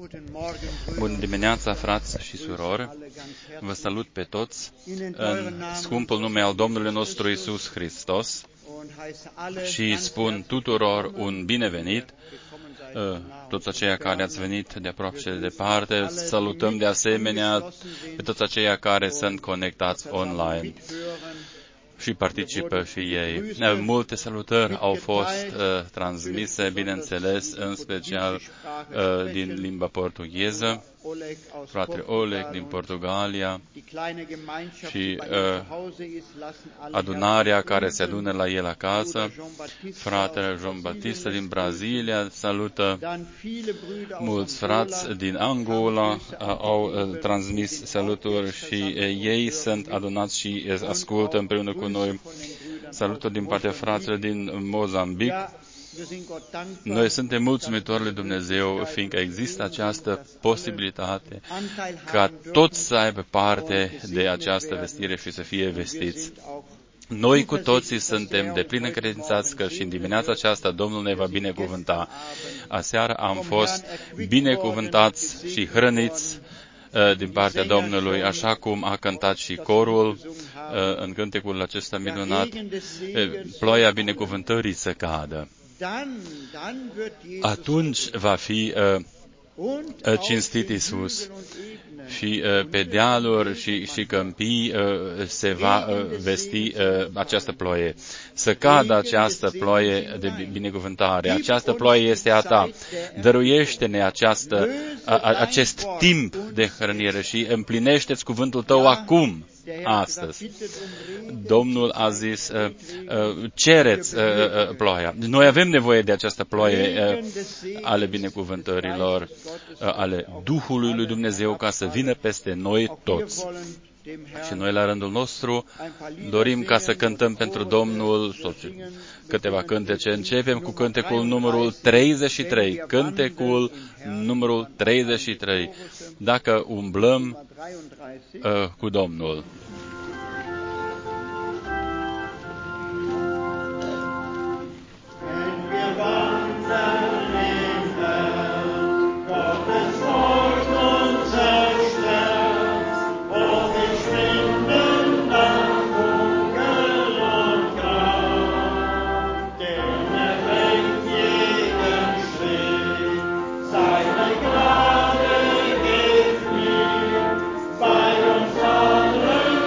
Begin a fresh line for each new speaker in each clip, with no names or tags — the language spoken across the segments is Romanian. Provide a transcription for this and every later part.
Bună dimineața, frați și surori! Vă salut pe toți în scumpul nume al Domnului nostru Iisus Hristos și spun tuturor un binevenit, toți aceia care ați venit de aproape și de departe. Salutăm de asemenea pe toți aceia care sunt conectați online și participă și ei. Multe salutări au fost transmise, bineînțeles, în special din limba portugheză, fratele Oleg din Portugalia și adunarea care se adună la el acasă, fratele João Batista din Brazilia salută, mulți frați din Angola au transmis saluturi și ei sunt adunați și ascultă împreună cu noi. Saluturi din partea fraților din Mozambic. Noi suntem mulțumitori lui Dumnezeu, fiindcă există această posibilitate ca toți să aibă parte de această vestire și să fie vestiți. Noi cu toții suntem deplin încredințați că și în dimineața aceasta Domnul ne va binecuvânta. Aseară am fost binecuvântați și hrăniți din partea Domnului, așa cum a cântat și corul în cântecul acesta minunat, ploaia binecuvântării să cadă. Atunci va fi cinstit Iisus și pe dealuri și câmpii se va vesti această ploaie. Să cadă această ploaie de binecuvântare. Această ploaie este a ta. Dăruiește-ne acest timp de hrănire și împlinește-ți cuvântul tău acum, astăzi. Domnul a zis, cereți ploaia. Noi avem nevoie de această ploaie ale binecuvântărilor, ale Duhului lui Dumnezeu, ca să vină peste noi toți. Și noi, la rândul nostru, dorim ca să cântăm pentru Domnul câteva cântece. Începem cu cântecul numărul 33. Cântecul numărul 33. Dacă umblăm cu Domnul.
Bei uns allen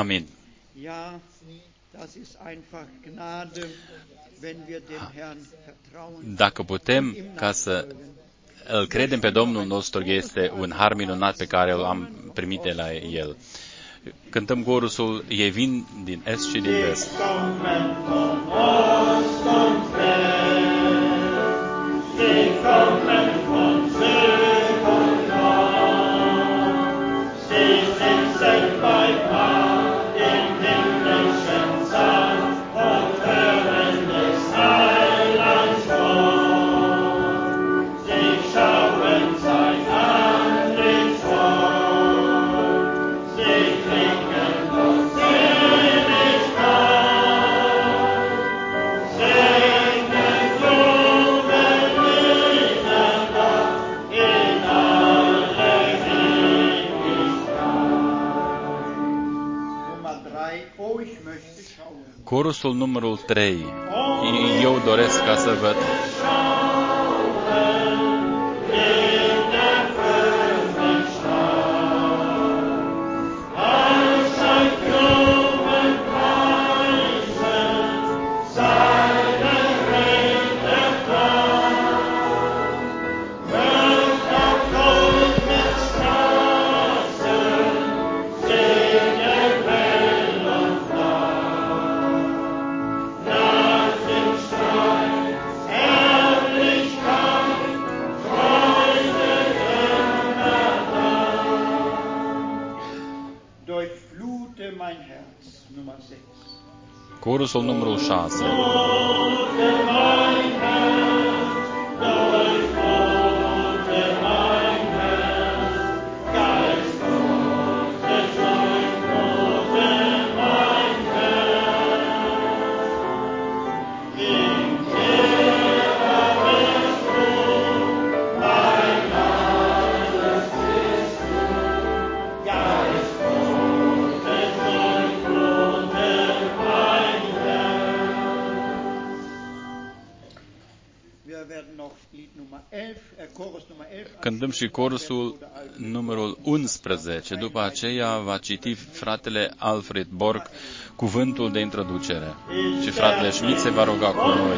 Amin. Dacă putem ca să îl credem pe Domnul nostru, este un har minunat pe care îl am primit de la El. Cântăm corusul, ei vin din est și din vest. Corusul numărul 3. Eu doresc ca să văd. Corusul numărul 6. Cântăm și corusul numărul 11. După aceea va citi fratele Alfred Borg cuvântul de introducere. Și fratele Schmidt se va ruga cu noi.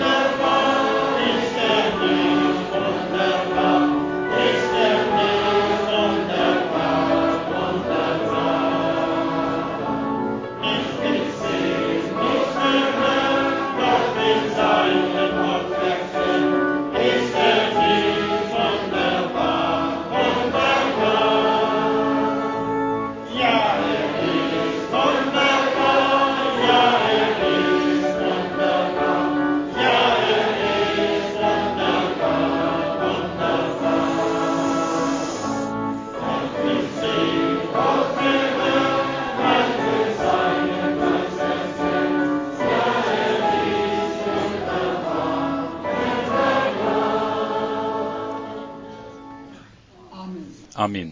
Amin.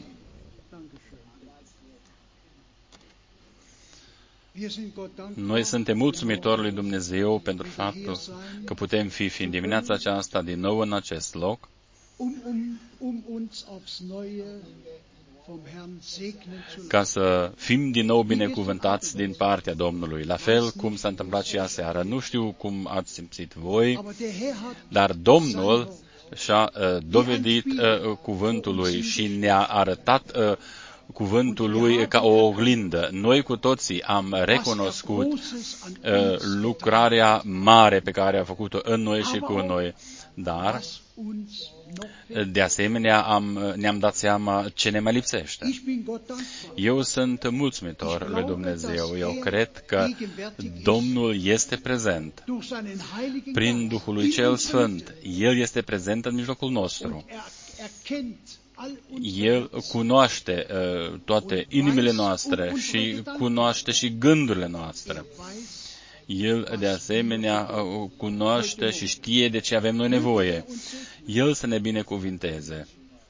Noi suntem mulțumitori lui Dumnezeu pentru faptul că putem fi în dimineața aceasta din nou în acest loc, ca să fim din nou binecuvântați din partea Domnului, la fel cum s-a întâmplat și aseară. Nu știu cum ați simțit voi, dar Domnul și-a dovedit cuvântul lui și ne-a arătat cuvântul lui ca o oglindă. Noi cu toții am recunoscut lucrarea mare pe care a făcut-o în noi și cu noi, dar de asemenea ne-am dat seama ce ne mai lipsește. Eu sunt mulțumitor lui Dumnezeu. Eu cred că Domnul este prezent prin Duhul lui cel Sfânt. El este prezent în mijlocul nostru. El cunoaște toate inimile noastre și cunoaște și gândurile noastre. El, de asemenea, cunoaște și știe de ce avem noi nevoie. El să ne binecuvinteze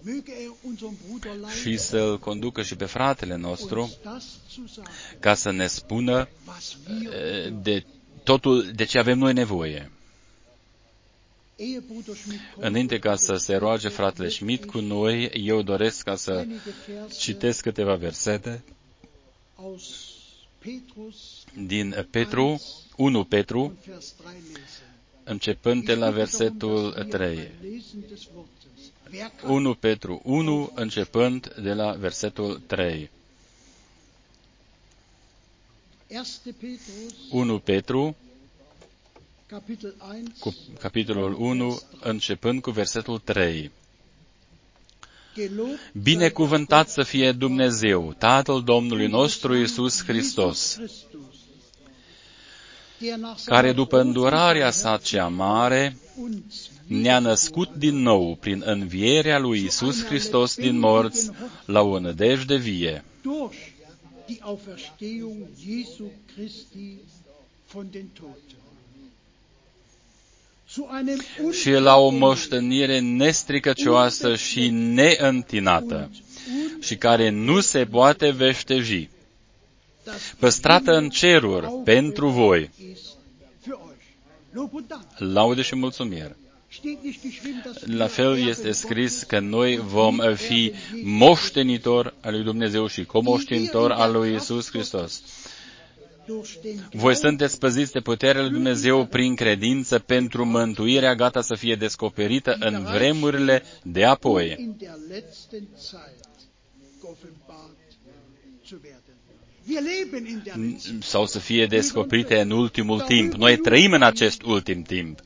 și să-l conducă și pe fratele nostru ca să ne spună de totul de ce avem noi nevoie. Înainte ca să se roage fratele Schmidt cu noi, eu doresc ca să citesc câteva versete din Petru, 1 Petru, începând de la versetul 3. 1 Petru 1, începând de la versetul 3. 1 Petru, capitolul 1, începând cu versetul 3. Binecuvântat să fie Dumnezeu, Tatăl Domnului nostru Iisus Hristos, care după îndurarea sa cea mare ne-a născut din nou prin învierea lui Iisus Hristos din morți la o nădejde vie. Și la o moștenire nestricăcioasă și neîntinată, și care nu se poate veșteji, păstrată în ceruri pentru voi. Laude și mulțumiri. La fel este scris că noi vom fi moștenitori al lui Dumnezeu și comoștenitori al lui Iisus Hristos. Voi sunteți păziți de puterea lui Dumnezeu prin credință pentru mântuirea gata să fie descoperită în vremurile de apoi. Sau să fie descoperite în ultimul timp. Noi trăim în acest ultim timp.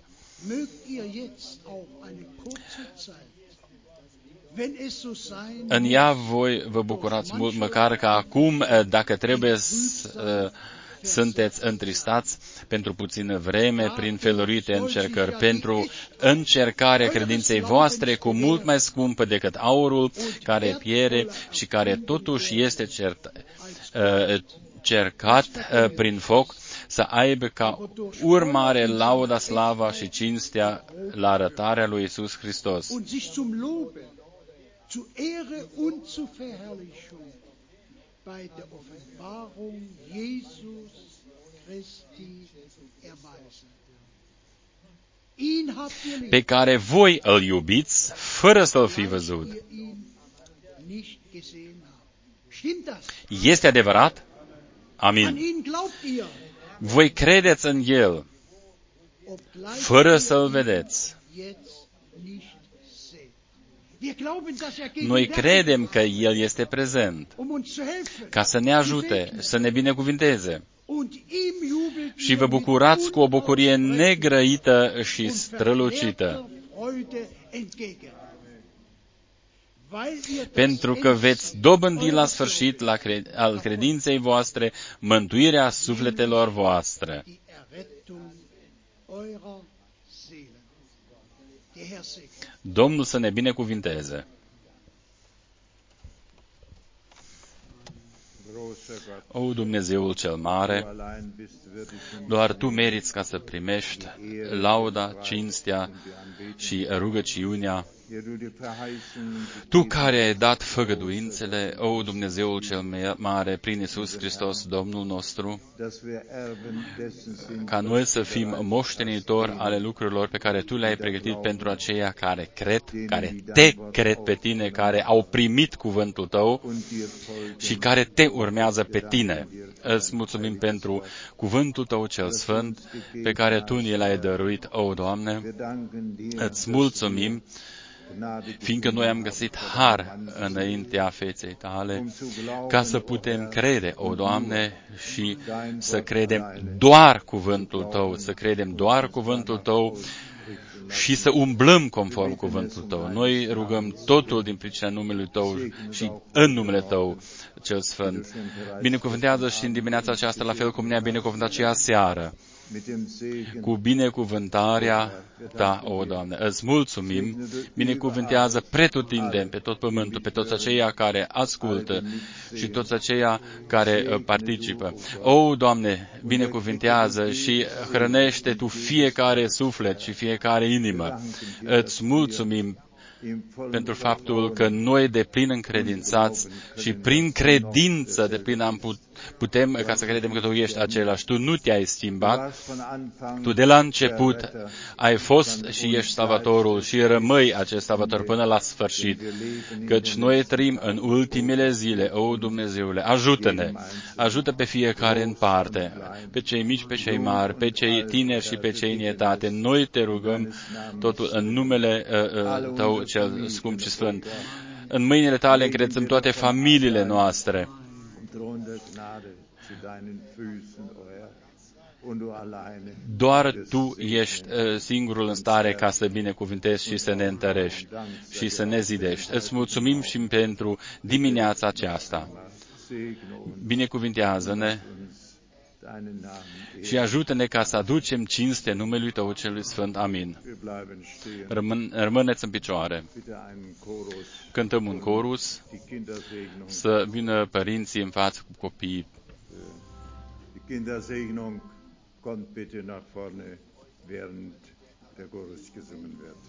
În ea voi vă bucurați mult, măcar că acum, dacă trebuie să sunteți întristați pentru puțină vreme, prin felurite încercări, pentru încercarea credinței voastre cu mult mai scumpă decât aurul care piere și care totuși este cercat prin foc, să aibă ca urmare lauda, slava și cinstea la arătarea lui Iisus Hristos.
Zu Ehre und zu Verherrlichung bei der Offenbarung Jesus Christi erweisen.
Pe care voi îl iubiți fără să-l fi văzut. Este adevărat? Amin. Voi credeți în El fără să-l vedeți. Noi credem că El este prezent ca să ne ajute, să ne binecuvinteze. Și vă bucurați cu o bucurie negrăită și strălucită, pentru că veți dobândi la sfârșit al credinței voastre mântuirea sufletelor voastre. Domnul să ne binecuvinteze. O, Dumnezeul cel mare, doar Tu meriți ca să primești lauda, cinstea și rugăciunea. Tu care ai dat făgăduințele, o, Dumnezeul cel mare, prin Iisus Hristos, Domnul nostru, ca noi să fim moștenitori ale lucrurilor pe care Tu le-ai pregătit pentru aceia care cred, care Te cred pe Tine, care au primit cuvântul Tău și care Te urmează pe Tine. Îți mulțumim pentru cuvântul Tău cel sfânt pe care Tu ne l-ai dăruit, o, Doamne. Îți mulțumim fiindcă noi am găsit har înaintea feței Tale, ca să putem crede, o Doamne, și să credem doar cuvântul Tău, să credem doar cuvântul Tău și să umblăm conform cuvântul Tău. Noi rugăm totul din pricina numelui Tău și în numele Tău cel Sfânt. Binecuvântează și în dimineața aceasta, la fel cum ne-a binecuvântat și aseară, cu binecuvântarea Ta, o Doamne. Îți mulțumim, binecuvântează pretutindeni pe tot pământul, pe toți aceia care ascultă și toți aceia care participă. O, Doamne, binecuvântează și hrănește Tu fiecare suflet și fiecare inimă. Îți mulțumim pentru faptul că noi de plin încredințați și prin credință de plin am putem ca să credem că Tu ești același. Tu nu te-ai schimbat, Tu de la început ai fost și ești Salvatorul și rămâi acest Salvator până la sfârșit, căci noi trăim în ultimele zile. O, Dumnezeule, ajută-ne, ajută pe fiecare în parte, pe cei mici, pe cei mari, pe cei tineri și pe cei în etate. Noi te rugăm totul în numele Tău cel scump și sfânt. În mâinile Tale încredem toate familiile noastre. Doar Tu ești singurul în stare ca să binecuvântezi și să ne întărești și să ne zidești. Îți mulțumim și pentru dimineața aceasta. Binecuvintează-ne și ajută-ne ca să aducem cinste numelui Tău celui Sfânt. Amin. Rămâneți în picioare. Cântăm un corus, să vină părinții în față cu copiii.
Kindersegnung kommt bitte nach vorne, während der Chorus gesungen wird.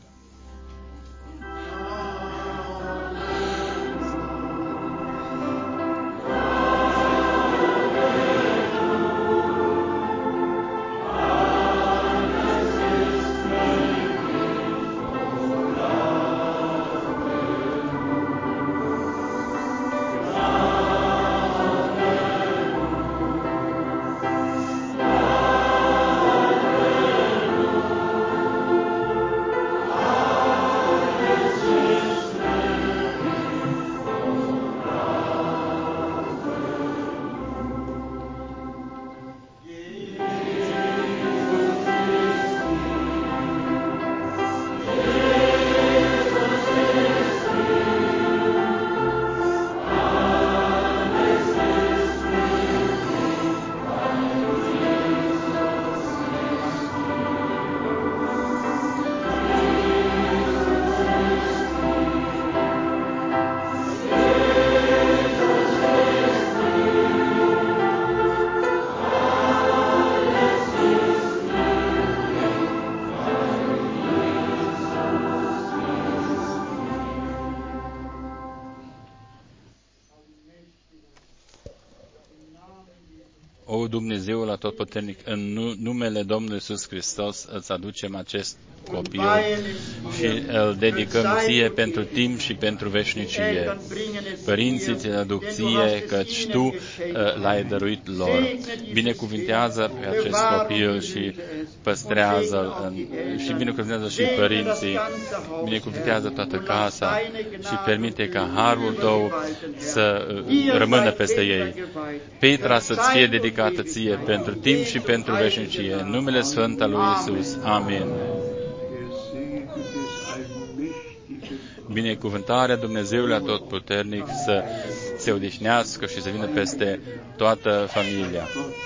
O Dumnezeul Atotputernic, în numele Domnului Iisus Hristos îți aducem acest copil și îl dedicăm Ție pentru timp și pentru veșnicie. Părinții ți-l aduc Ție, căci Tu l-ai dăruit lor. Binecuvintează pe acest copil și păstrează-l și binecuvintează și părinții. Binecuvintează toată casa și permite ca harul Tău să rămână peste ei. Petra să-ți fie dedicată Ție pentru timp și pentru veșnicie. În numele Sfânt al lui Iisus. Amin. Binecuvântarea Dumnezeului Atotputernic să se odihnească și să vină peste toată familia.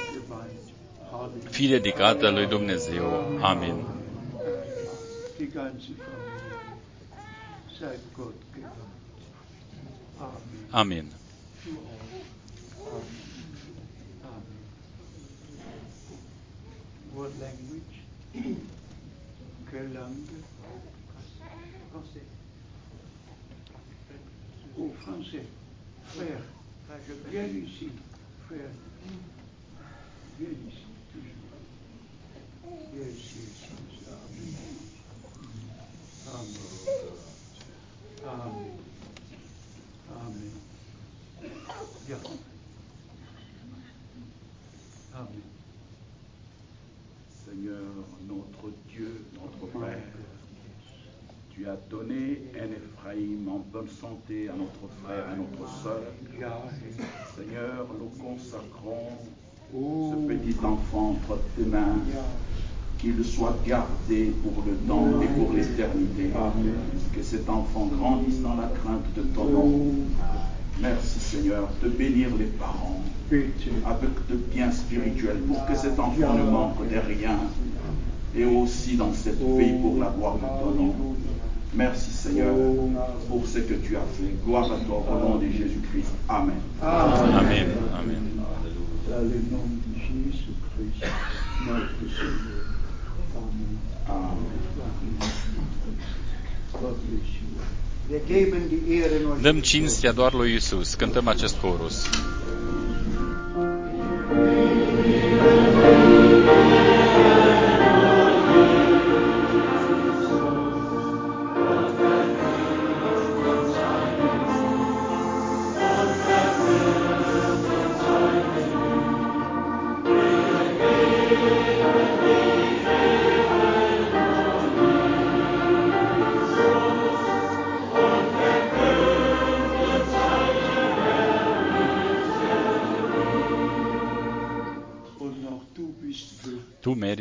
Fii dedicată lui Dumnezeu. Amin. Amin.
What language? Quelle langue? Français. Oh, français. Frère, viens ici. Frère, viens ici. Viens ici. Amen. Amen. Amen. Viens. Amen.
Seigneur, notre Dieu, notre Père, Tu as donné un Ephraïm en bonne santé à notre frère et notre sœur. Seigneur, nous consacrons ce petit enfant entre tes mains, qu'il soit gardé pour le temps et pour l'éternité. Que cet enfant grandisse dans la crainte de ton nom. Merci Seigneur de bénir les parents avec de biens spirituels pour que cet enfant ne manque de rien et aussi dans cette vie pour la gloire de ton nom. Merci Seigneur pour ce que tu as fait. Gloire à toi au nom de Jésus-Christ. Amen.
Amen. Amen.
Dans le nom de Jésus-Christ, notre Seigneur. Amen. God bless you.
Dăm cinstea doar lui Iisus. Cântăm acest chorus.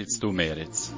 cinstiți, Tu meriți.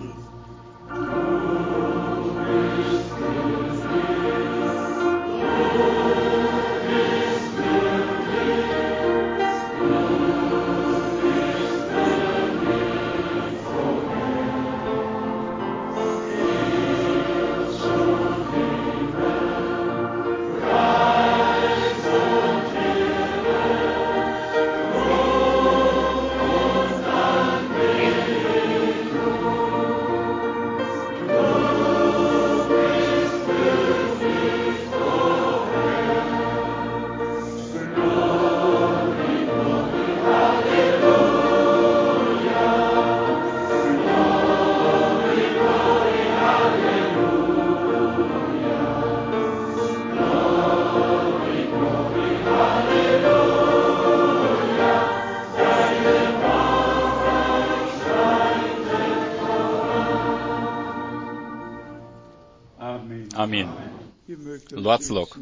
Amin. Luați loc.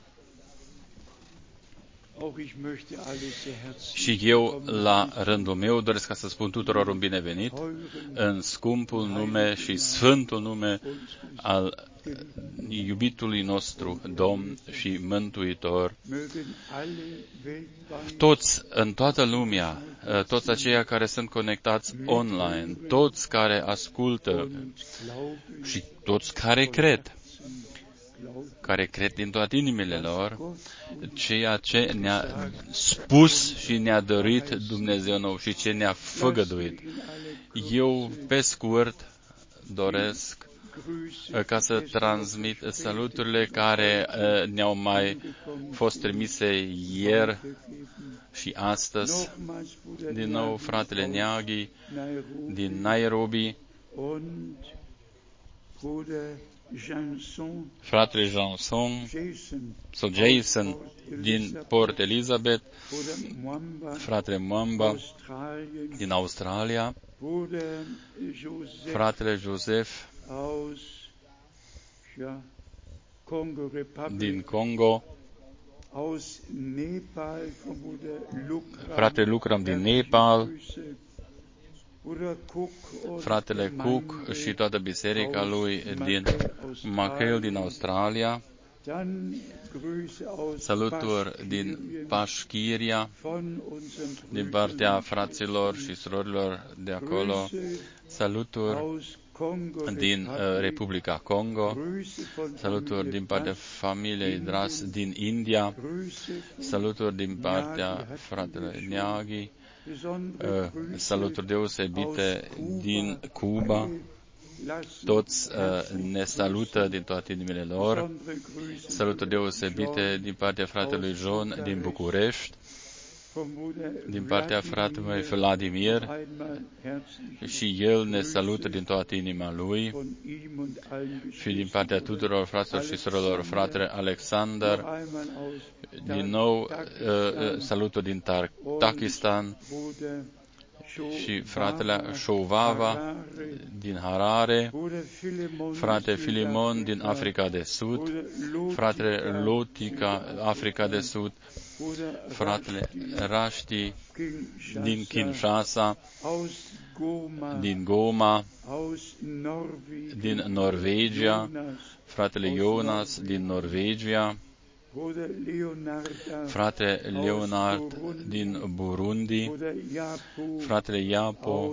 Și eu, la rândul meu, doresc ca să spun tuturor un binevenit în scumpul nume și sfântul nume al iubitului nostru Domn și Mântuitor. Toți, în toată lumea, toți aceia care sunt conectați online, toți care ascultă și toți care cred din toate inimile lor ceea ce ne-a spus și ne-a dorit Dumnezeu nou și ce ne-a făgăduit. Eu, pe scurt, doresc ca să transmit saluturile care ne-au mai fost trimise ieri și astăzi. Din nou, fratele Nyagi din Nairobi, fratele Jason din Port Elizabeth, fratele Mwamba din Australia, fratele Joseph din Congo, fratele Lucram din Nepal, fratele Cook și toată biserica lui din Macel din Australia, saluturi din Pașchiria, din partea fraților și surorilor de acolo, saluturi din Republica Congo, saluturi din partea familiei Dras din India, saluturi din partea fratelui Nyagi, saluturi deosebite din Cuba. Toți ne salută din toate inimile lor. Saluturi deosebite din partea fratelui John din București, din partea fratelui Vladimir, și el ne salută din toată inima lui, și din partea tuturor fraților și surorilor, fratele Alexander, din nou saluturi din Takistan, și fratele Shovava din Harare, frate Filimon din Africa de Sud, fratele Lotica, Africa de Sud, fratele Rashti din Kinshasa, din Goma, din Norvegia, fratele Jonas din Norvegia, frate Leonard din Burundi, fratele Iapo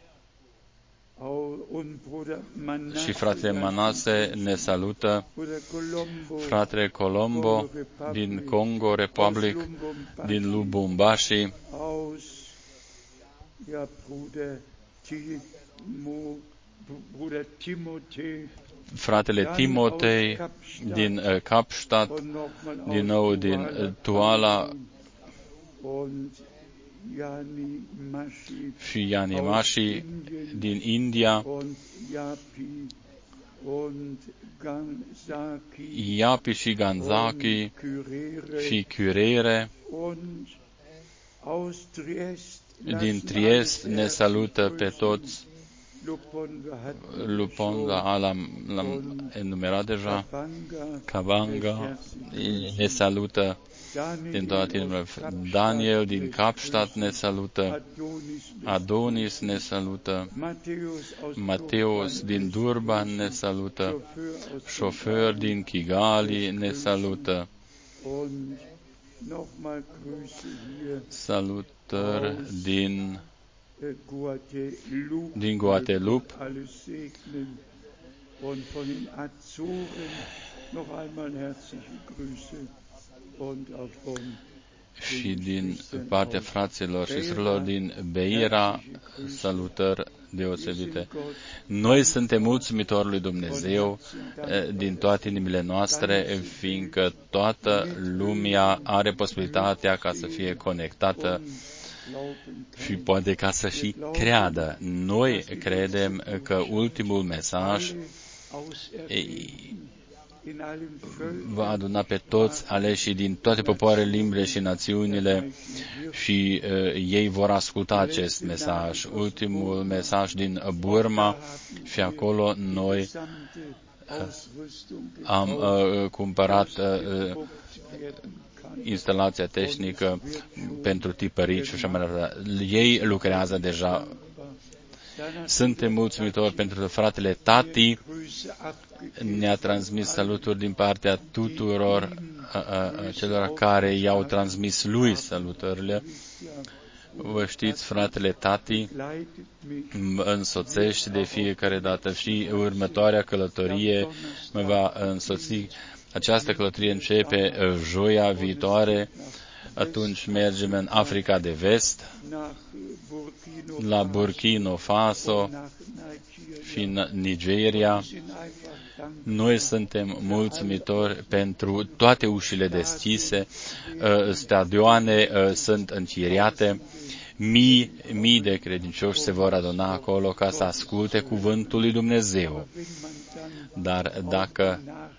și fratele Manase ne salută, fratele Colombo din Congo Republic, din Lubumbashi, fratele Timotei din Kapstadt, din nou din Tuala și Yanimashi din India, Iapi și Ganzaki și Curere din Triest ne salută pe toți, Luponga l-am enumerat deja, Kavanga ne salută din toate inimile. Daniel din Kapstadt ne salută, Adonis ne salută, Mateus din Durban ne salută, șofer din Kigali ne salută. Salutări din Guadeloupe și din partea fraților și surorilor din Beira, salutări deosebite. Noi suntem mulțumitori lui Dumnezeu din toate inimile noastre, fiindcă toată lumea are posibilitatea ca să fie conectată și poate ca să și creadă. Noi credem că ultimul mesaj va aduna pe toți aleșii din toate popoarele, limbile și națiunile și ei vor asculta acest mesaj. Ultimul mesaj din Burma și acolo noi am cumpărat instalația tehnică pentru tipărit și așa mai departe. Ei lucrează deja. Suntem mulțumitori pentru că fratele Tati ne-a transmis saluturi din partea tuturor celor care i-au transmis lui salutările. Vă știți, fratele Tati mă însoțește de fiecare dată și următoarea călătorie mă va însoți. Această călătorie începe joia viitoare, atunci mergem în Africa de Vest, la Burkina Faso și în Nigeria. Noi suntem mulțumitori pentru toate ușile deschise, stadioane sunt închiriate, mii de credincioși se vor aduna acolo ca să asculte cuvântul lui Dumnezeu. Dar dacă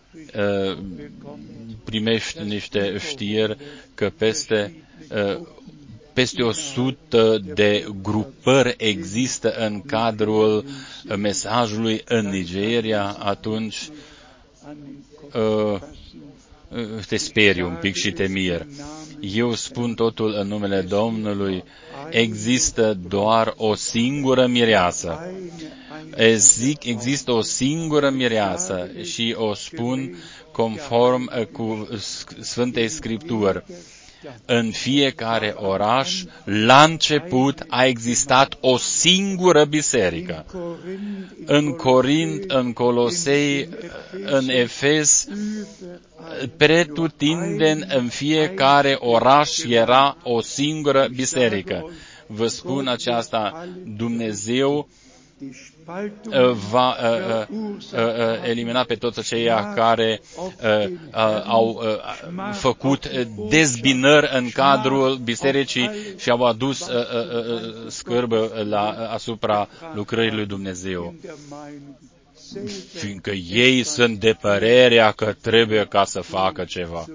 primești niște știri că peste 100 de grupări există în cadrul mesajului în Nigeria, atunci te sperii un pic și te miri. Eu spun totul în numele Domnului, există doar o singură mireasă. Zic, există o singură mireasă și o spun conform cu Sfântei Scripturi. În fiecare oraș, la început, a existat o singură biserică. În Corint, în Colosei, în Efes, pretutindeni, în fiecare oraș era o singură biserică. Vă spun aceasta, Dumnezeu va elimina pe toți aceia care au făcut dezbinări în cadrul bisericii și au adus scârbă asupra lucrării lui Dumnezeu. Fiindcă ei sunt de părerea că trebuie ca să facă ceva.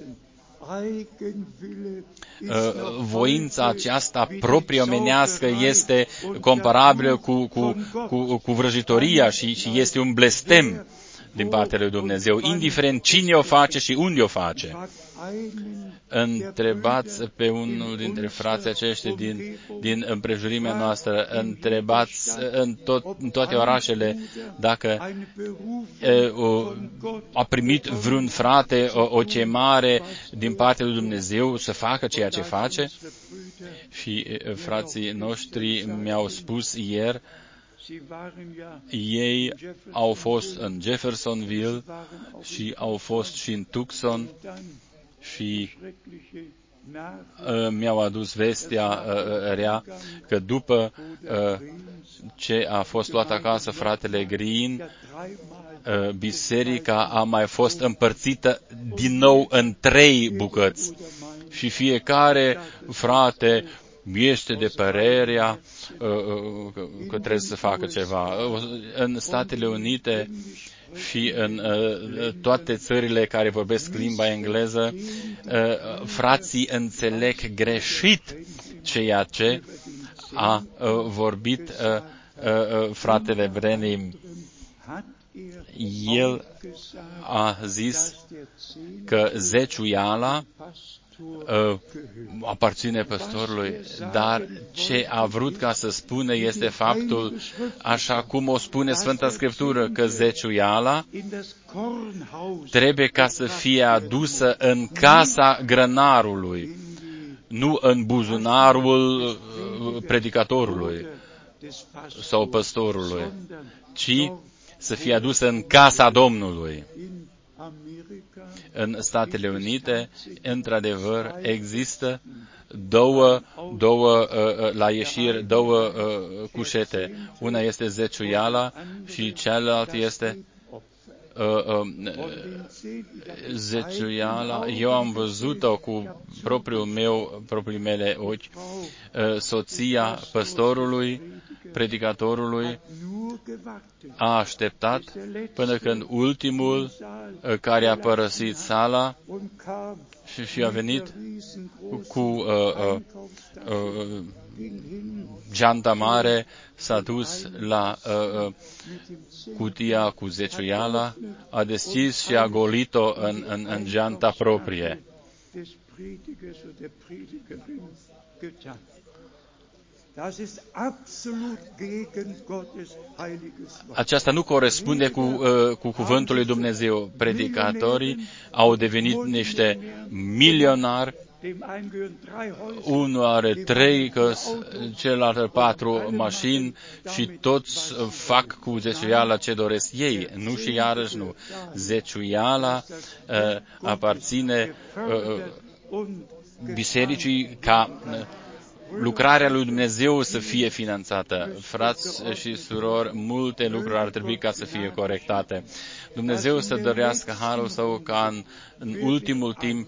Voința aceasta proprie omenească este comparabilă cu vrăjitoria și este un blestem din partea lui Dumnezeu, indiferent cine o face și unde o face. Întrebați pe unul dintre frații aceștia din împrejurimea noastră, întrebați în toate orașele dacă a primit vreun frate o chemare din partea lui Dumnezeu să facă ceea ce face. Și frații noștri mi-au spus ieri, ei au fost în Jeffersonville și au fost și în Tucson și mi-au adus vestea rea că după ce a fost luat acasă fratele Green, biserica a mai fost împărțită din nou în 3 bucăți și fiecare frate este de părerea că trebuie să facă ceva. În Statele Unite și în toate țările care vorbesc limba engleză, frații înțeleg greșit ceea ce a vorbit fratele Brenim. El a zis că zeciuiala aparține păstorului, dar ce a vrut ca să spună este faptul, așa cum o spune Sfânta Scriptură, că zeciuiala trebuie ca să fie adusă în casa grănarului, nu în buzunarul predicatorului sau păstorului, ci să fie adusă în casa Domnului. În Statele Unite, într-adevăr, există două la ieșiri, două cușete. Una este zeciuiala și cealaltă este zeciuiala. Eu am văzut-o cu propriul mele ochi. Soția păstorului, predicatorului, a așteptat până când ultimul care a părăsit sala și a venit cu geanta mare, s-a dus la cutia cu zeciuiala, a deschis și a golit-o în geanta proprie. Aceasta nu corespunde cu cuvântul lui Dumnezeu. Predicatorii au devenit niște milionari. Unul are 3 căs, celălalt are 4 mașini și toți fac cu zeciuiala ce doresc ei. Nu și iarăși nu. Zeciuiala aparține bisericii ca lucrarea lui Dumnezeu să fie finanțată. Frați și surori, multe lucruri ar trebui ca să fie corectate. Dumnezeu să dorească harul său ca în ultimul timp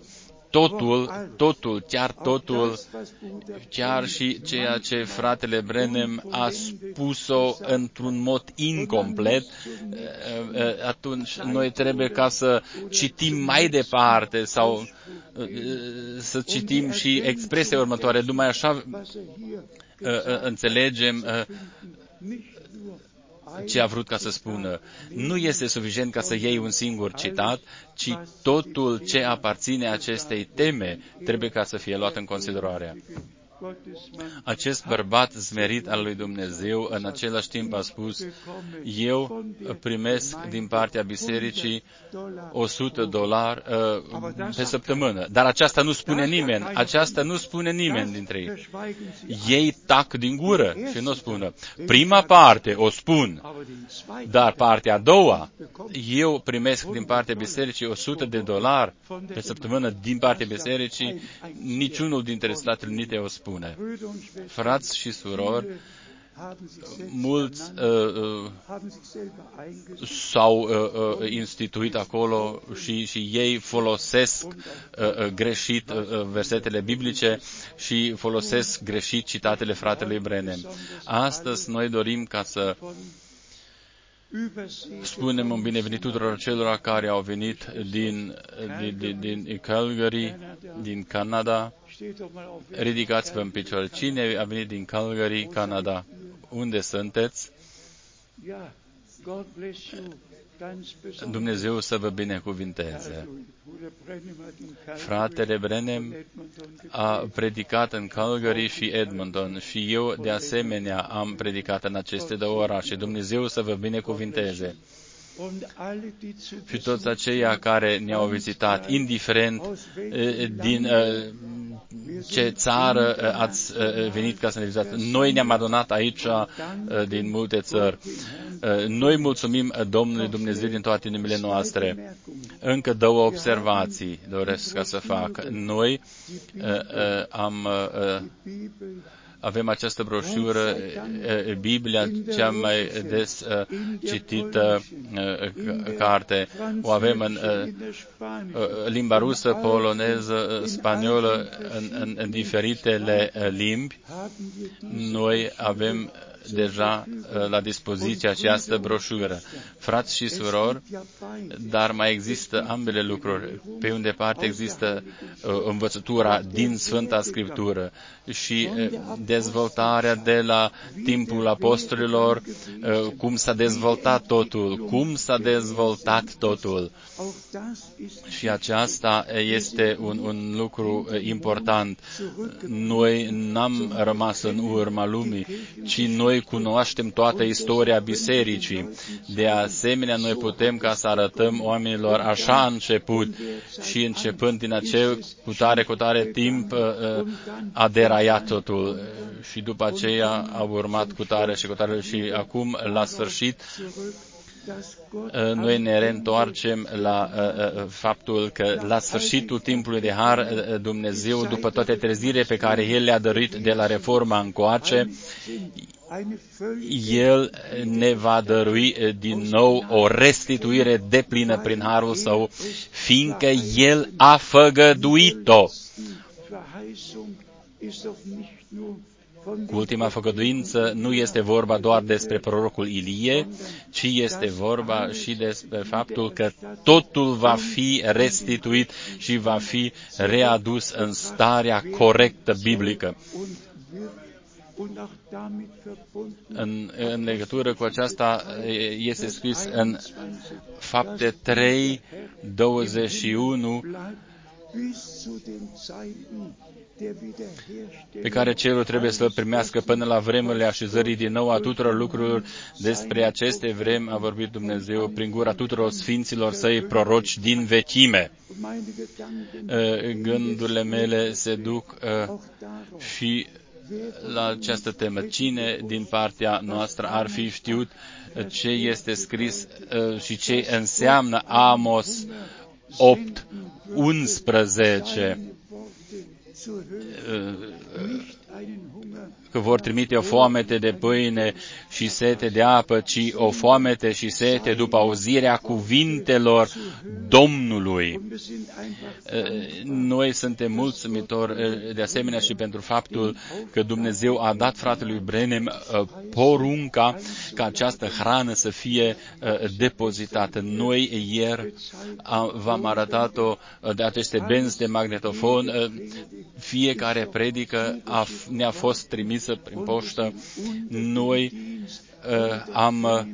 chiar și ceea ce fratele Brenem a spus-o într-un mod incomplet, atunci noi trebuie ca să citim mai departe sau să citim și expresia următoare. Numai așa înțelegem ce a vrut ca să spună. Nu este suficient ca să iei un singur citat, ci totul ce aparține acestei teme trebuie ca să fie luat în considerare. Acest bărbat smerit al lui Dumnezeu în același timp a spus: eu primesc din partea bisericii $100 pe săptămână. Dar aceasta nu spune nimeni. Aceasta nu spune nimeni dintre ei. Ei tac din gură și nu o spună. Prima parte o spun, dar partea a doua, eu primesc din partea bisericii $100 pe săptămână din partea bisericii, niciunul dintre Statele Unite o spune. Frați și surori, mulți s-au instituit acolo și ei folosesc greșit versetele biblice și folosesc greșit citatele fratelui Brenem. Astăzi noi dorim ca să spunem un binevenit tuturor celor care au venit din Calgary, din Canada. Ridicați-vă în picioare. Cine a venit din Calgary, Canada? Unde sunteți? Dumnezeu să vă binecuvinteze. Fratele Brenem a predicat în Calgary și Edmonton și eu, de asemenea, am predicat în aceste două orașe. Dumnezeu să vă binecuvinteze. Și toți aceia care ne-au vizitat, indiferent din ce țară ați venit ca să ne vizitați. Noi ne-am adunat aici din multe țări. Noi mulțumim Domnului Dumnezeu din toate inimile noastre. Încă două observații doresc ca să fac. Noi avem această broșură, Biblia, cea mai des citită carte. O avem în limba rusă, poloneză, spaniolă, în diferitele limbi. Noi avem deja la dispoziție această broșură. Frați și surori, dar mai există ambele lucruri. Pe unde parte există învățătura din Sfânta Scriptură și dezvoltarea de la timpul apostolilor, cum s-a dezvoltat totul. Și aceasta este un lucru important. Noi n-am rămas în urma lumii, ci noi cunoaștem toată istoria bisericii. De asemenea, noi putem ca să arătăm oamenilor așa a început și începând din acel cu tare timp a deraiat totul și după aceea a urmat cu tare și acum la sfârșit noi ne reîntoarcem la faptul că la sfârșitul timpului de har Dumnezeu, după toate trezirile pe care El le-a dăruit de la Reforma încoace, El ne va dărui din nou o restituire deplină prin harul Său, fiindcă El a făgăduit-o. Cu ultima făgăduință nu este vorba doar despre prorocul Ilie, ci este vorba și despre faptul că totul va fi restituit și va fi readus în starea corectă biblică. În legătură cu aceasta este scris în Fapte 3, 21, pe care cerul trebuie să-l primească până la vremurile așezării din nou a tuturor lucrurilor. Despre aceste vremi a vorbit Dumnezeu prin gura tuturor sfinților Săi proroci din vechime. Gândurile mele se duc și la această temă. Cine din partea noastră ar fi știut ce este scris și ce înseamnă Amos 8, 11, că vor trimite o foamete de pâine și sete de apă, ci o foamete și sete după auzirea cuvintelor Domnului. Noi suntem mulțumitori de asemenea și pentru faptul că Dumnezeu a dat fratelui Branham porunca ca această hrană să fie depozitată. Noi ieri v-am arătat-o de aceste benzi de magnetofon. Fiecare predică ne-a fost trimisă prin poștă. Noi am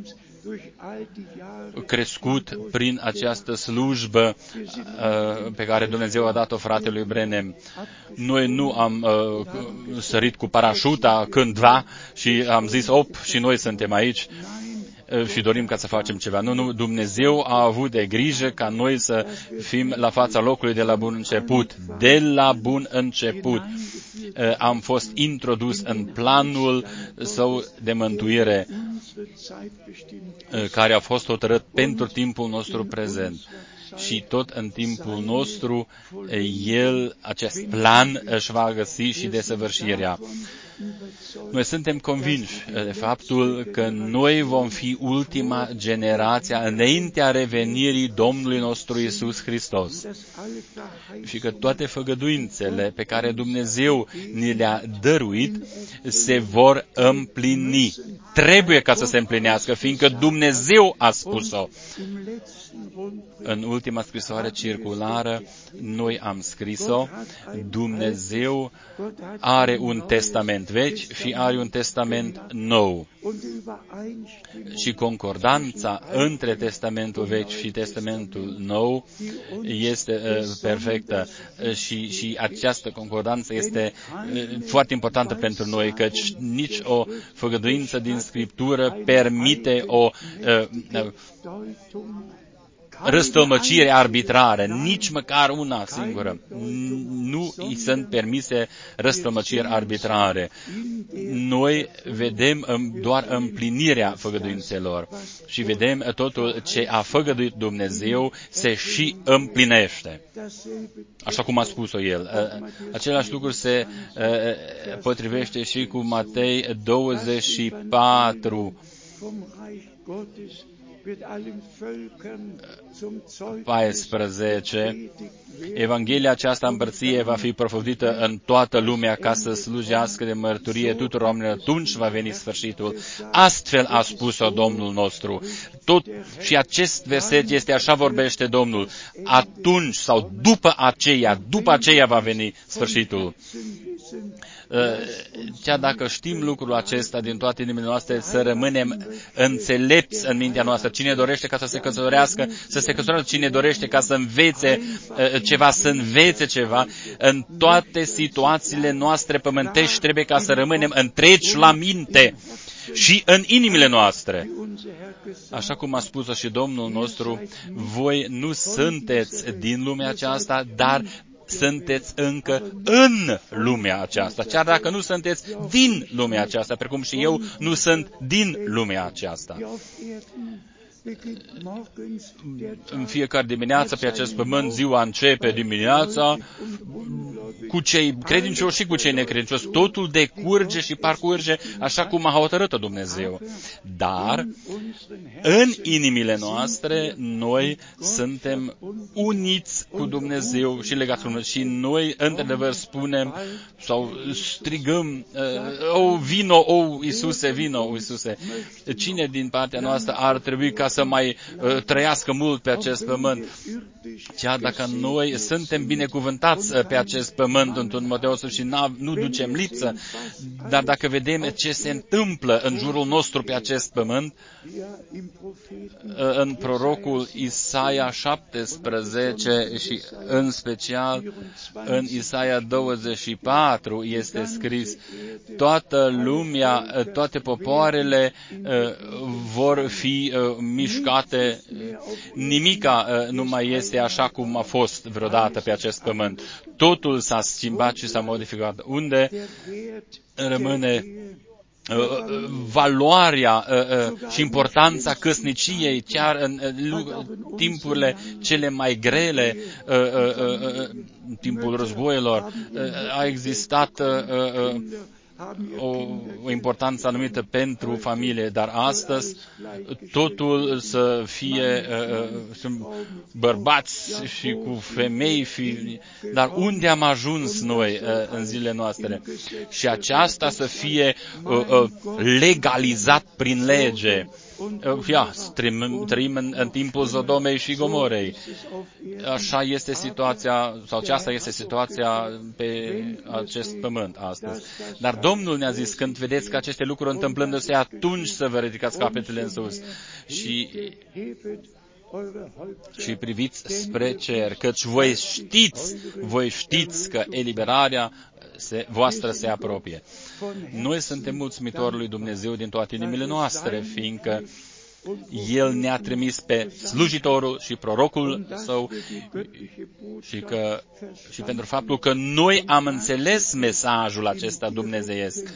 crescut prin această slujbă pe care Dumnezeu a dat-o fratelui Branham. Noi nu am sărit cu parașuta cândva și am zis, și noi suntem aici și dorim ca să facem ceva. Nu, Dumnezeu a avut de grijă ca noi să fim la fața locului de la bun început. De la bun început am fost introdus în planul Său de mântuire, care a fost hotărât pentru timpul nostru prezent. Și tot în timpul nostru, acest plan își va găsi și desăvârșirea. Noi suntem convinși de faptul că noi vom fi ultima generație înaintea revenirii Domnului nostru Iisus Hristos. Și că toate făgăduințele pe care Dumnezeu ni le-a dăruit se vor împlini. Trebuie ca să se împlinească, fiindcă Dumnezeu a spus-o. În ultima scrisoare circulară, noi am scris-o, Dumnezeu are un testament vechi și are un testament nou. Și concordanța între testamentul vechi și testamentul nou este perfectă. Și această concordanță este foarte importantă pentru noi, căci nici o făgăduință din Scriptură permite o răstălmăcire arbitrară, nici măcar una singură. Nu îi sunt permise răstălmăciri arbitrare. Noi vedem doar împlinirea făgăduințelor și vedem totul ce a făgăduit Dumnezeu se și împlinește. Așa cum a spus-o El. Același lucru se potrivește și cu Matei 24. 14. Evanghelia aceasta împărție va fi profăzită în toată lumea ca să slujească de mărturie tuturor oamenilor, atunci va veni sfârșitul. Astfel a spus-o Domnul nostru. Tot și acest verset este așa vorbește Domnul. Atunci sau după aceea va veni sfârșitul. Chiar dacă știm lucrul acesta din toate inimile noastre, să rămânem înțelepți în mintea noastră. Cine dorește ca să se căsătorească, să se căsătorească. Cine dorește ca să învețe ceva, să învețe ceva. În toate situațiile noastre pământești trebuie ca să rămânem întregi la minte și în inimile noastre. Așa cum a spus și Domnul nostru, voi nu sunteți din lumea aceasta, dar sunteți încă în lumea aceasta, chiar dacă nu sunteți din lumea aceasta, precum și eu nu sunt din lumea aceasta. În fiecare dimineață pe acest pământ, ziua începe dimineața cu cei credincioși și cu cei necredincioși. Totul decurge și parcurge așa cum a hotărât-o Dumnezeu. Dar în inimile noastre noi suntem uniți cu Dumnezeu și legați cu Dumnezeu. Și noi, într-adevăr, spunem sau strigăm, vino, Iisuse, vino, Iisuse. Cine din partea noastră ar trebui ca să mai trăiască mult pe acest pământ? Chiar dacă noi suntem binecuvântați pe acest pământ într-un mod deosebit și nu ducem lipsă, dar dacă vedem ce se întâmplă în jurul nostru pe acest pământ, în prorocul Isaia 17 și în special în Isaia 24 este scris: toată lumea, toate popoarele vor fi mișcate, nimica nu mai este așa cum a fost vreodată pe acest pământ. Totul s-a schimbat și s-a modificat. Unde rămâne valoarea și importanța căsniciei, chiar în timpurile cele mai grele, în timpul războiilor, a existat o importanță anumită pentru familie, dar astăzi totul să fie bărbați și cu femei, dar unde am ajuns noi în zilele noastre? Și aceasta să fie legalizat prin lege. Trăim în timpul Sodomei și Gomorei. Așa este situația, sau aceasta este situația pe acest pământ astăzi. Dar Domnul ne-a zis, când vedeți că aceste lucruri întâmplându-se, atunci să vă ridicați capetele în sus și priviți spre cer, căci voi știți că eliberarea voastră se apropie. Noi suntem mulțumitori lui Dumnezeu din toate inimile noastre, fiindcă El ne-a trimis pe slujitorul și prorocul Său și pentru faptul că noi am înțeles mesajul acesta dumnezeiesc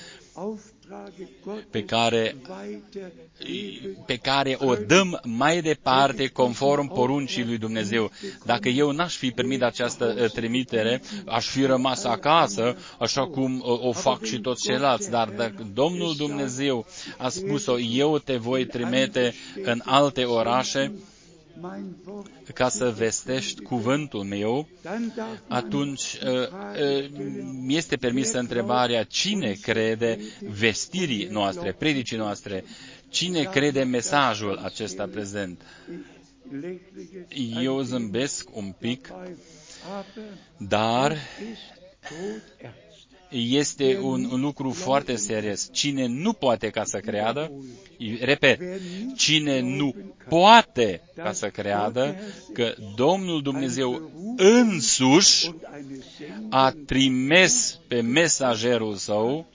pe care o dăm mai departe conform poruncii lui Dumnezeu. Dacă eu n-aș fi primit această trimitere, aș fi rămas acasă, așa cum o fac și toți ceilalți. Dar dacă Domnul Dumnezeu a spus-o, eu te voi trimite în alte orașe ca să vestești cuvântul meu, atunci mi este permisă întrebarea: cine crede vestirii noastre, predicii noastre? Cine crede mesajul acesta prezent? Eu zâmbesc un pic, dar este un lucru foarte serios. Cine nu poate ca să creadă, repet, cine nu poate ca să creadă că Domnul Dumnezeu însuși a trimis pe mesagerul Său,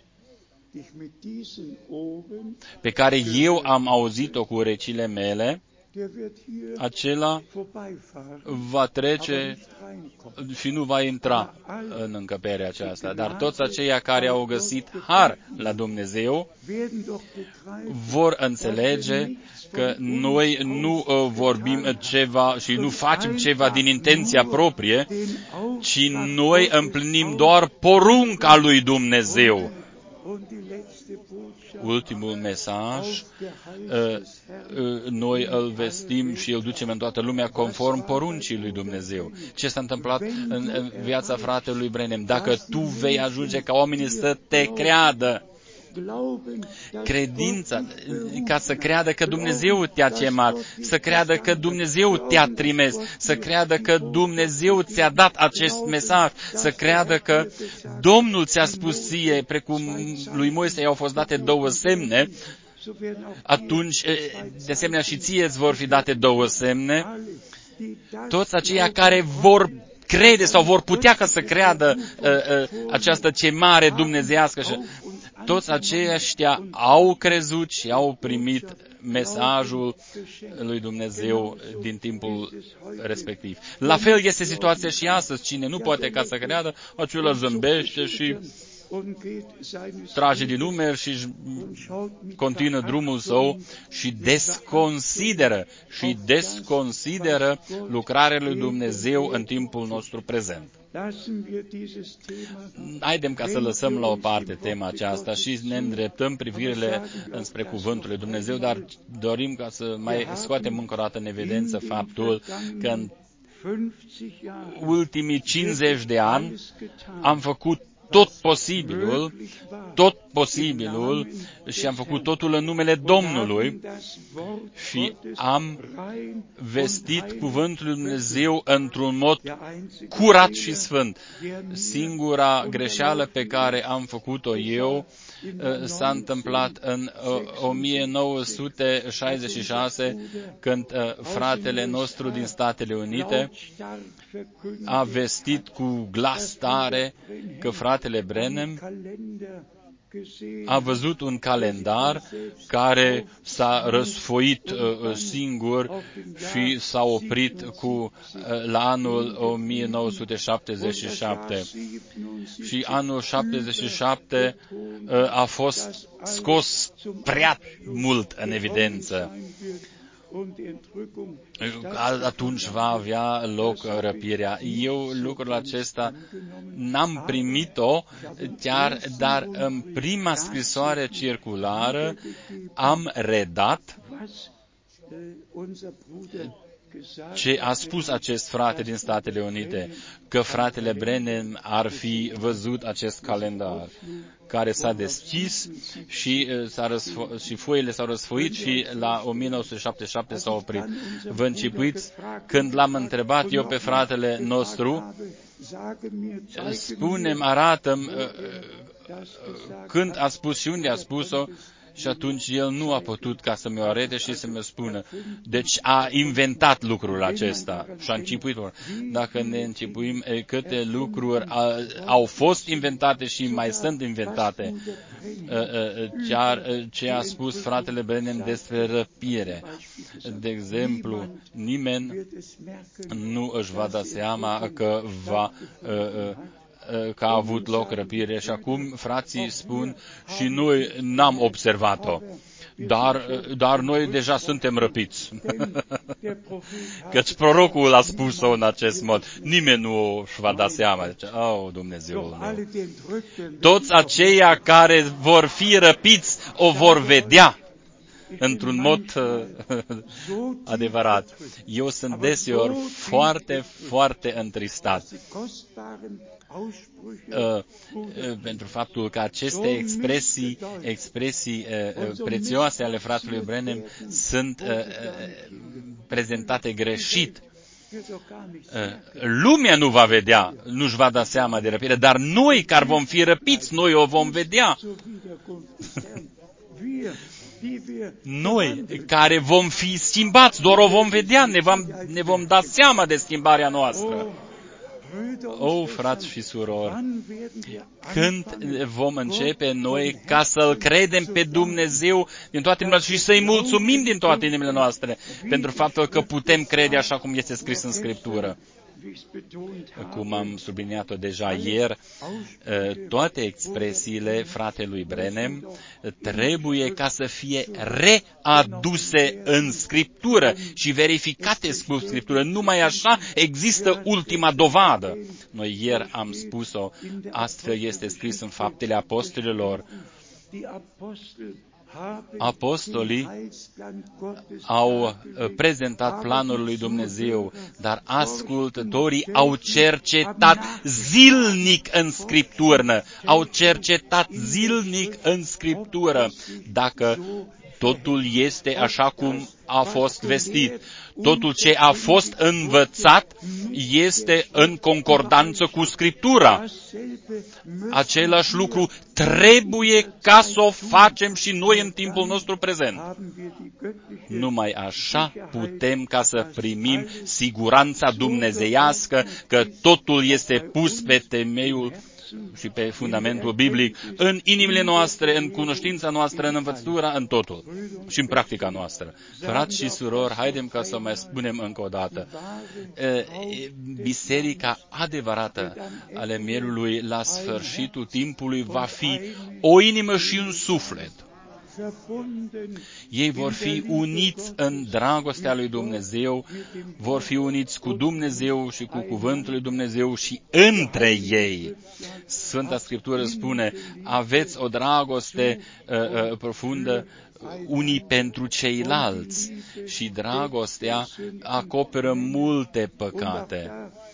pe care eu am auzit-o cu urechile mele, acela va trece și nu va intra în încăperea aceasta. Dar toți aceia care au găsit har la Dumnezeu vor înțelege că noi nu vorbim ceva și nu facem ceva din intenția proprie, ci noi împlinim doar porunca lui Dumnezeu. ultimul mesaj, noi îl vestim și îl ducem în toată lumea conform poruncii lui Dumnezeu. Ce s-a întâmplat în viața fratelui Branham? Dacă tu vei ajunge ca oamenii să te creadă, credința, ca să creadă că Dumnezeu te-a chemat, să creadă că Dumnezeu te-a trimis, să creadă că Dumnezeu ți-a dat acest mesaj, să creadă că Domnul ți-a spus ție, precum lui Moise i-au fost date 2 semne, atunci, de asemenea, și ție îți vor fi date 2 semne. Toți aceia care vor crede sau vor putea ca să creadă această chemare dumnezeiască și toți aceștia au crezut și au primit mesajul lui Dumnezeu din timpul respectiv. La fel este situația și astăzi. Cine nu poate ca să creadă, acela zâmbește și trage din umeri și continuă drumul său și desconsideră lucrarea lui Dumnezeu în timpul nostru prezent. Haidem ca să lăsăm la o parte tema aceasta și ne îndreptăm privirile înspre Cuvântul lui Dumnezeu, dar dorim ca să mai scoatem încă o dată în evidență faptul că în ultimii 50 de ani am făcut tot posibilul și am făcut totul în numele Domnului și am vestit Cuvântul lui Dumnezeu într-un mod curat și sfânt. Singura greșeală pe care am făcut-o eu s-a întâmplat în 1966, când fratele nostru din Statele Unite a vestit cu glas tare că fratele Branham a văzut un calendar care s-a răsfoit singur și s-a oprit la anul 1977. Și anul 77 a fost scos prea mult în evidență. Atunci va avea loc răpirea. Eu lucrul acesta n-am primit-o chiar, dar în prima scrisoare circulară am redat ce a spus acest frate din Statele Unite, că fratele Branham ar fi văzut acest calendar care s-a deschis și foile s-au răsfoit și la 1977 s-au oprit. Vă închipuiți, când l-am întrebat eu pe fratele nostru, spune-mi, arată-mi când a spus și unde a spus-o, și atunci el nu a putut ca să mi-o arete și să mi-o spună. Deci a inventat lucrul acesta și a închipuit. Dacă ne închipuim câte lucruri au fost inventate și mai sunt inventate, chiar ce a spus fratele Branham despre răpire. De exemplu, nimeni nu își va da seama că că a avut loc răpire și acum frații spun și noi n-am observat-o, dar noi deja suntem răpiți. Căci prorocul a spus-o în acest mod. Nimeni nu își va da seama. Deci, Dumnezeul meu. Toți aceia care vor fi răpiți o vor vedea într-un mod adevărat. Eu sunt deseori foarte, foarte întristat pentru faptul că aceste expresii prețioase ale fratelui Branham sunt prezentate greșit. Lumea nu va vedea, nu-și va da seama de răpire, dar noi care vom fi răpiți, noi o vom vedea. Noi care vom fi schimbați, doar o vom vedea, ne vom da seama de schimbarea noastră. Frați și surori, când vom începe noi ca să-L credem pe Dumnezeu din toate inimile noastre și să-i mulțumim din toate inimile noastre pentru faptul că putem crede așa cum este scris în Scriptură. Cum am subliniat-o deja ieri, toate expresiile fratelui Branham trebuie ca să fie readuse în Scriptură și verificate cu Scriptură. Numai așa există ultima dovadă. Noi ieri am spus-o, astfel este scris în Faptele Apostolilor. apostolii au prezentat planul lui Dumnezeu, dar ascultătorii au cercetat zilnic în Scriptură, au cercetat zilnic în Scriptură dacă totul este așa cum a fost vestit. Totul ce a fost învățat este în concordanță cu Scriptura. Același lucru trebuie ca să o facem și noi în timpul nostru prezent. Numai așa putem ca să primim siguranța dumnezeiască că totul este pus pe temeiul și pe fundamentul biblic, în inimile noastre, în cunoștința noastră, în învățătura, în totul și în practica noastră. Frați și surori, haidem ca să mai spunem încă o dată. Biserica adevărată ale Mielului la sfârșitul timpului va fi o inimă și un suflet. Ei vor fi uniți în dragostea lui Dumnezeu, vor fi uniți cu Dumnezeu și cu cuvântul lui Dumnezeu și între ei. Sfânta Scriptură spune, aveți o dragoste profundă unii pentru ceilalți și dragostea acoperă multe păcate.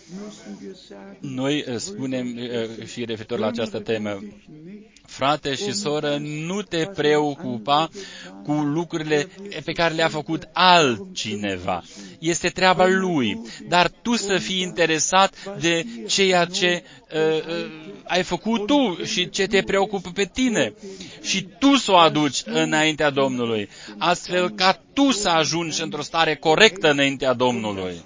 Noi spunem și referitor la această temă, frate și soră, nu te preocupa cu lucrurile pe care le-a făcut altcineva. Este treaba lui, dar tu să fii interesat de ceea ce ai făcut tu și ce te preocupă pe tine și tu să o aduci înaintea Domnului, astfel ca tu să ajungi într-o stare corectă înaintea Domnului.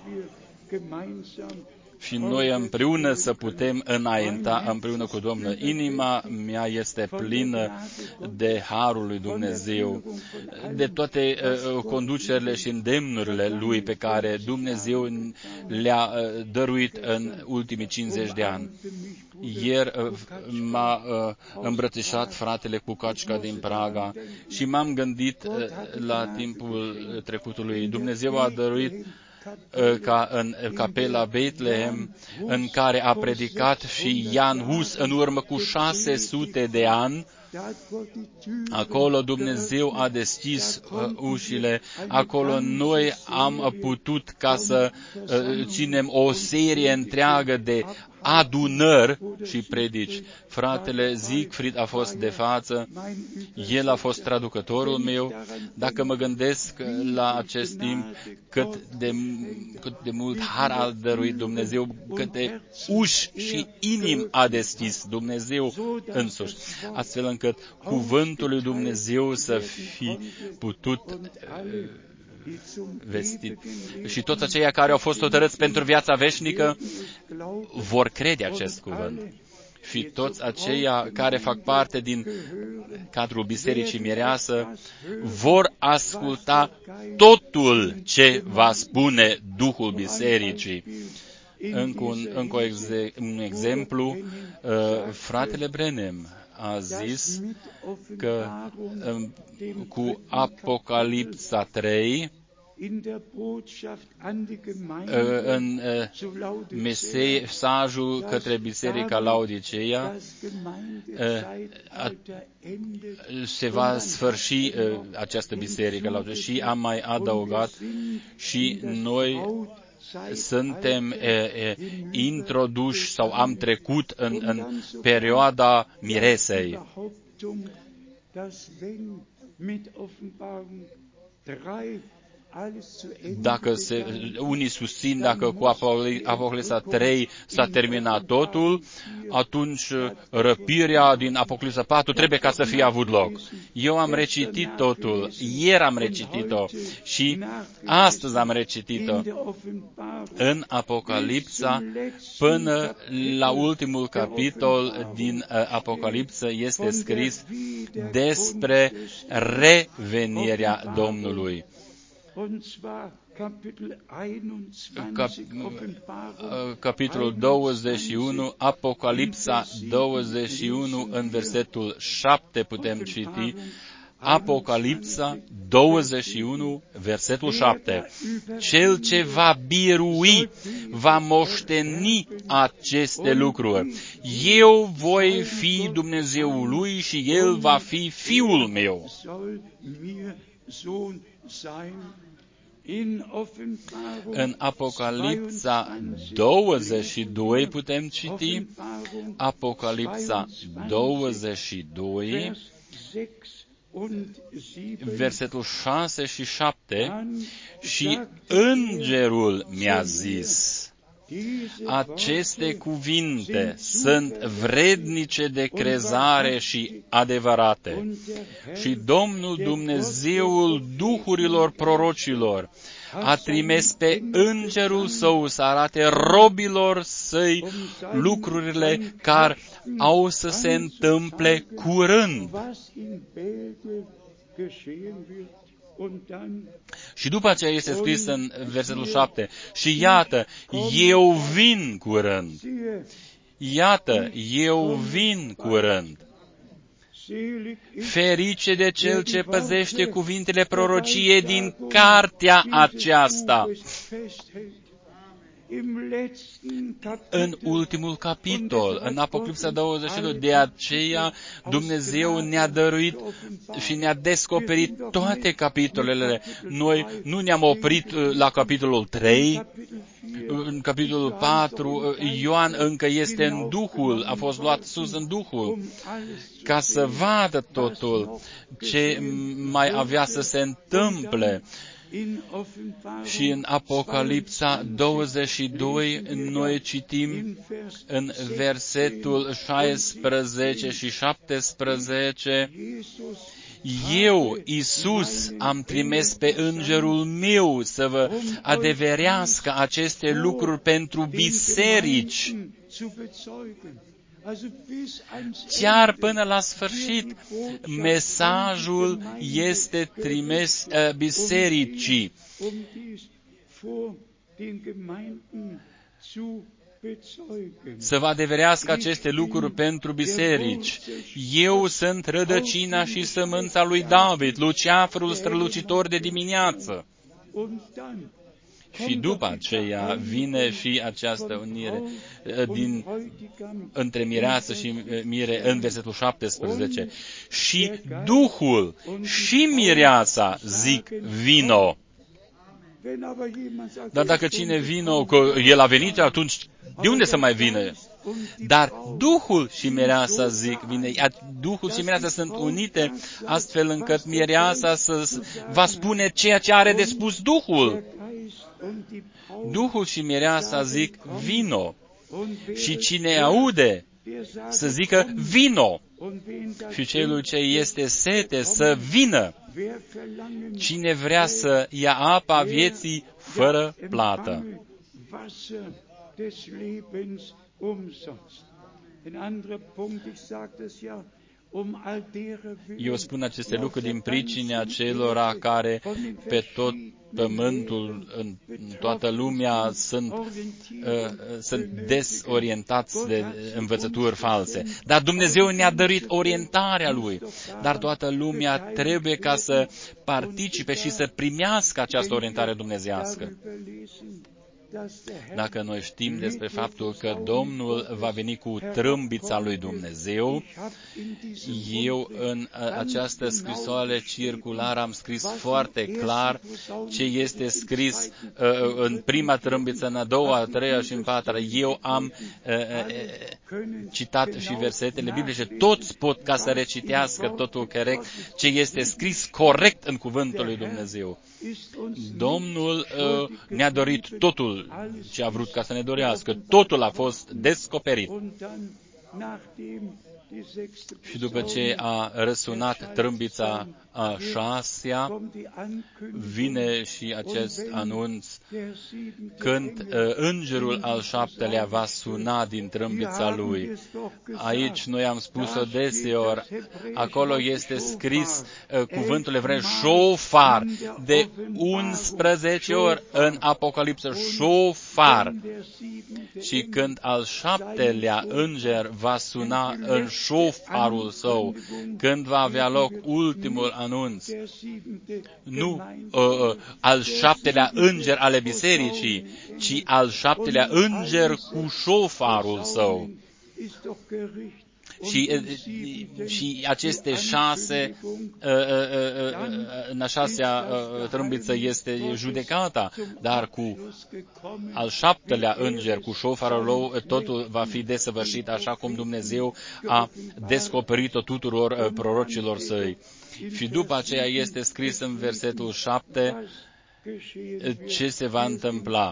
Și noi împreună să putem înainta împreună cu Domnul. Inima mea este plină de harul lui Dumnezeu, de toate conducerile și îndemnurile lui pe care Dumnezeu le-a dăruit în ultimii 50 de ani. Ieri m-a îmbrățișat fratele Cucacica din Praga și m-am gândit la timpul trecutului. Dumnezeu a dăruit ca în capela Bethlehem, în care a predicat și Jan Hus în urmă cu 600 de ani. Acolo Dumnezeu a deschis ușile, acolo noi am putut ca să ținem o serie întreagă de adunări și predici. Fratele Siegfried a fost de față, el a fost traducătorul meu. Dacă mă gândesc la acest timp, cât de mult har a dăruit Dumnezeu, câte uși și inimi a deschis Dumnezeu însuși, astfel încât cuvântul lui Dumnezeu să fi putut vestit. Și toți aceia care au fost hotărâți pentru viața veșnică vor crede acest cuvânt. Și toți aceia care fac parte din cadrul Bisericii Mireasă vor asculta totul ce va spune Duhul Bisericii. Încă un exemplu, fratele Branham a zis că cu Apocalipsa 3, în mesajul către Biserica Laodiceea, se va sfârși această biserică Laodiceea. Și am mai adăugat și noi suntem introduși sau am trecut în perioada miresei. Dacă unii susțin dacă cu Apocalipsa 3 s-a terminat totul, atunci răpirea din Apocalipsa 4 trebuie ca să fie avut loc. Eu am recitit totul, ieri am recitit-o și astăzi am recitit-o în Apocalipsa. Până la ultimul capitol din Apocalipsa este scris despre revenirea Domnului. Capitolul 21, Apocalipsa 21, în versetul 7 putem citi, Apocalipsa 21, versetul 7. Cel ce va birui, va moșteni aceste lucruri. Eu voi fi Dumnezeul lui și el va fi fiul meu. În Apocalipsa 22 putem citi, Apocalipsa 22, versetul 6 și 7, și îngerul mi-a zis, aceste cuvinte sunt vrednice de crezare și adevărate. Și Domnul Dumnezeul duhurilor prorocilor a trimis pe îngerul său să arate robilor săi lucrurile care au să se întâmple curând. Și după aceea este scris în versetul 7, și iată, eu vin curând. Iată, eu vin curând. Ferice de cel ce păzește cuvintele prorociei din cartea aceasta. În ultimul capitol, în Apocalipsa 22, de aceea Dumnezeu ne-a dăruit și ne-a descoperit toate capitolele. Noi nu ne-am oprit la capitolul 3, în capitolul 4, Ioan încă este în Duhul, a fost luat sus în Duhul, ca să vadă totul ce mai avea să se întâmple. Și în Apocalipsa 22 noi citim în versetul 16 și 17, eu, Iisus, am trimis pe îngerul meu să vă adeverească aceste lucruri pentru biserici. Chiar până la sfârșit, mesajul este trimis bisericii. Să vă adeverească aceste lucruri pentru biserici. Eu sunt rădăcina și sămânța lui David, luceafărul strălucitor de dimineață. Și după aceea vine și această unire între mireasă și mire în versetul 17. Și Duhul și mireasa zic vino. Dar dacă cine vino, că el a venit, atunci de unde să mai vină? Dar Duhul și mireasa zic vine. Duhul și mireasa sunt unite astfel încât mireasa va spune ceea ce are de spus Duhul. Duhul și mireasa zic vino. Și cine aude să zică vino. Și celui ce este sete să vină. Cine vrea să ia apa vieții fără plată. Eu spun aceste lucruri din pricina celora care pe tot pământul, în toată lumea, sunt desorientați de învățături false. Dar Dumnezeu ne-a dăruit orientarea Lui. Dar toată lumea trebuie ca să participe și să primească această orientare dumnezeiască. Dacă noi știm despre faptul că Domnul va veni cu trâmbița lui Dumnezeu, eu în această scrisoare circulară am scris foarte clar ce este scris în prima trâmbiță, în a doua, a treia și în patra. Eu am citat și versetele biblice, toți pot ca să recitească totul corect, ce este scris corect în cuvântul lui Dumnezeu. Domnul ne-a dorit totul ce a vrut ca să ne dorească. Totul a fost descoperit. Și după ce a răsunat trâmbița a șasea, vine și acest anunț când îngerul al șaptelea va suna din trâmbița lui. Aici noi am spus-o deseori, acolo este scris cuvântul evreu șofar, de 11 ori în Apocalipsă, șofar. Și când al șaptelea înger va suna în șofarul său, când va avea loc ultimul anunț, nu al 7-lea înger ale bisericii, ci al 7-lea înger cu șofarul său. Și aceste 6, în a 6-a trâmbiță este judecata, dar cu al 7-lea înger, cu șofarul lui, totul va fi desăvârșit așa cum Dumnezeu a descoperit-o tuturor prorocilor săi. Și după aceea este scris în versetul 7 ce se va întâmpla.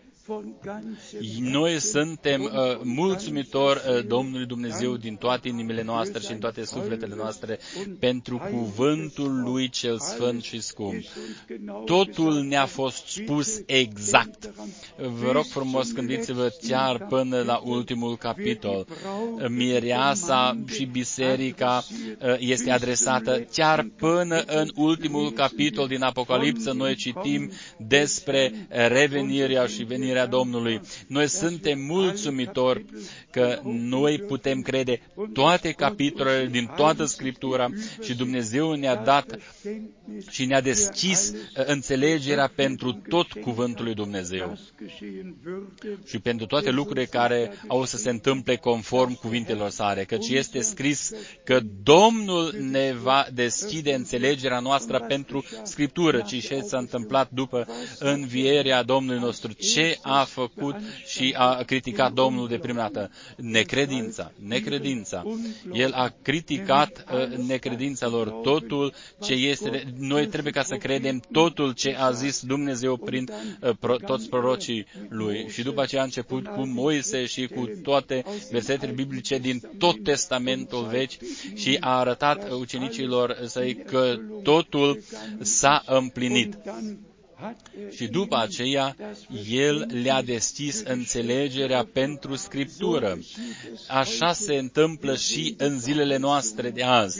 Noi suntem mulțumitori Domnului Dumnezeu din toate inimile noastre și în toate sufletele noastre pentru cuvântul Lui cel sfânt și scump. Totul ne-a fost spus exact. Vă rog frumos, gândiți-vă chiar până la ultimul capitol. Mireasa și biserica este adresată chiar până în ultimul capitol din Apocalipsă. Noi citim despre revenirea și venirea Domnului. Noi suntem mulțumitori că noi putem crede toate capitolele din toată Scriptura și Dumnezeu ne-a dat și ne-a deschis înțelegerea pentru tot cuvântul lui Dumnezeu și pentru toate lucrurile care au să se întâmple conform cuvintelor sale, căci este scris că Domnul ne va deschide înțelegerea noastră pentru Scriptură, ci ce s-a întâmplat după învierea Domnului nostru, ce a făcut și a criticat Domnul de prima dată? Necredința. El a criticat necredința lor, totul ce este. Noi trebuie ca să credem totul ce a zis Dumnezeu prin toți prorocii Lui. Și după aceea a început cu Moise și cu toate versetele biblice din tot Testamentul Vechi și a arătat ucenicilor săi că totul s-a împlinit. Și după aceea, El le-a deschis înțelegerea pentru Scriptură. Așa se întâmplă și în zilele noastre de azi.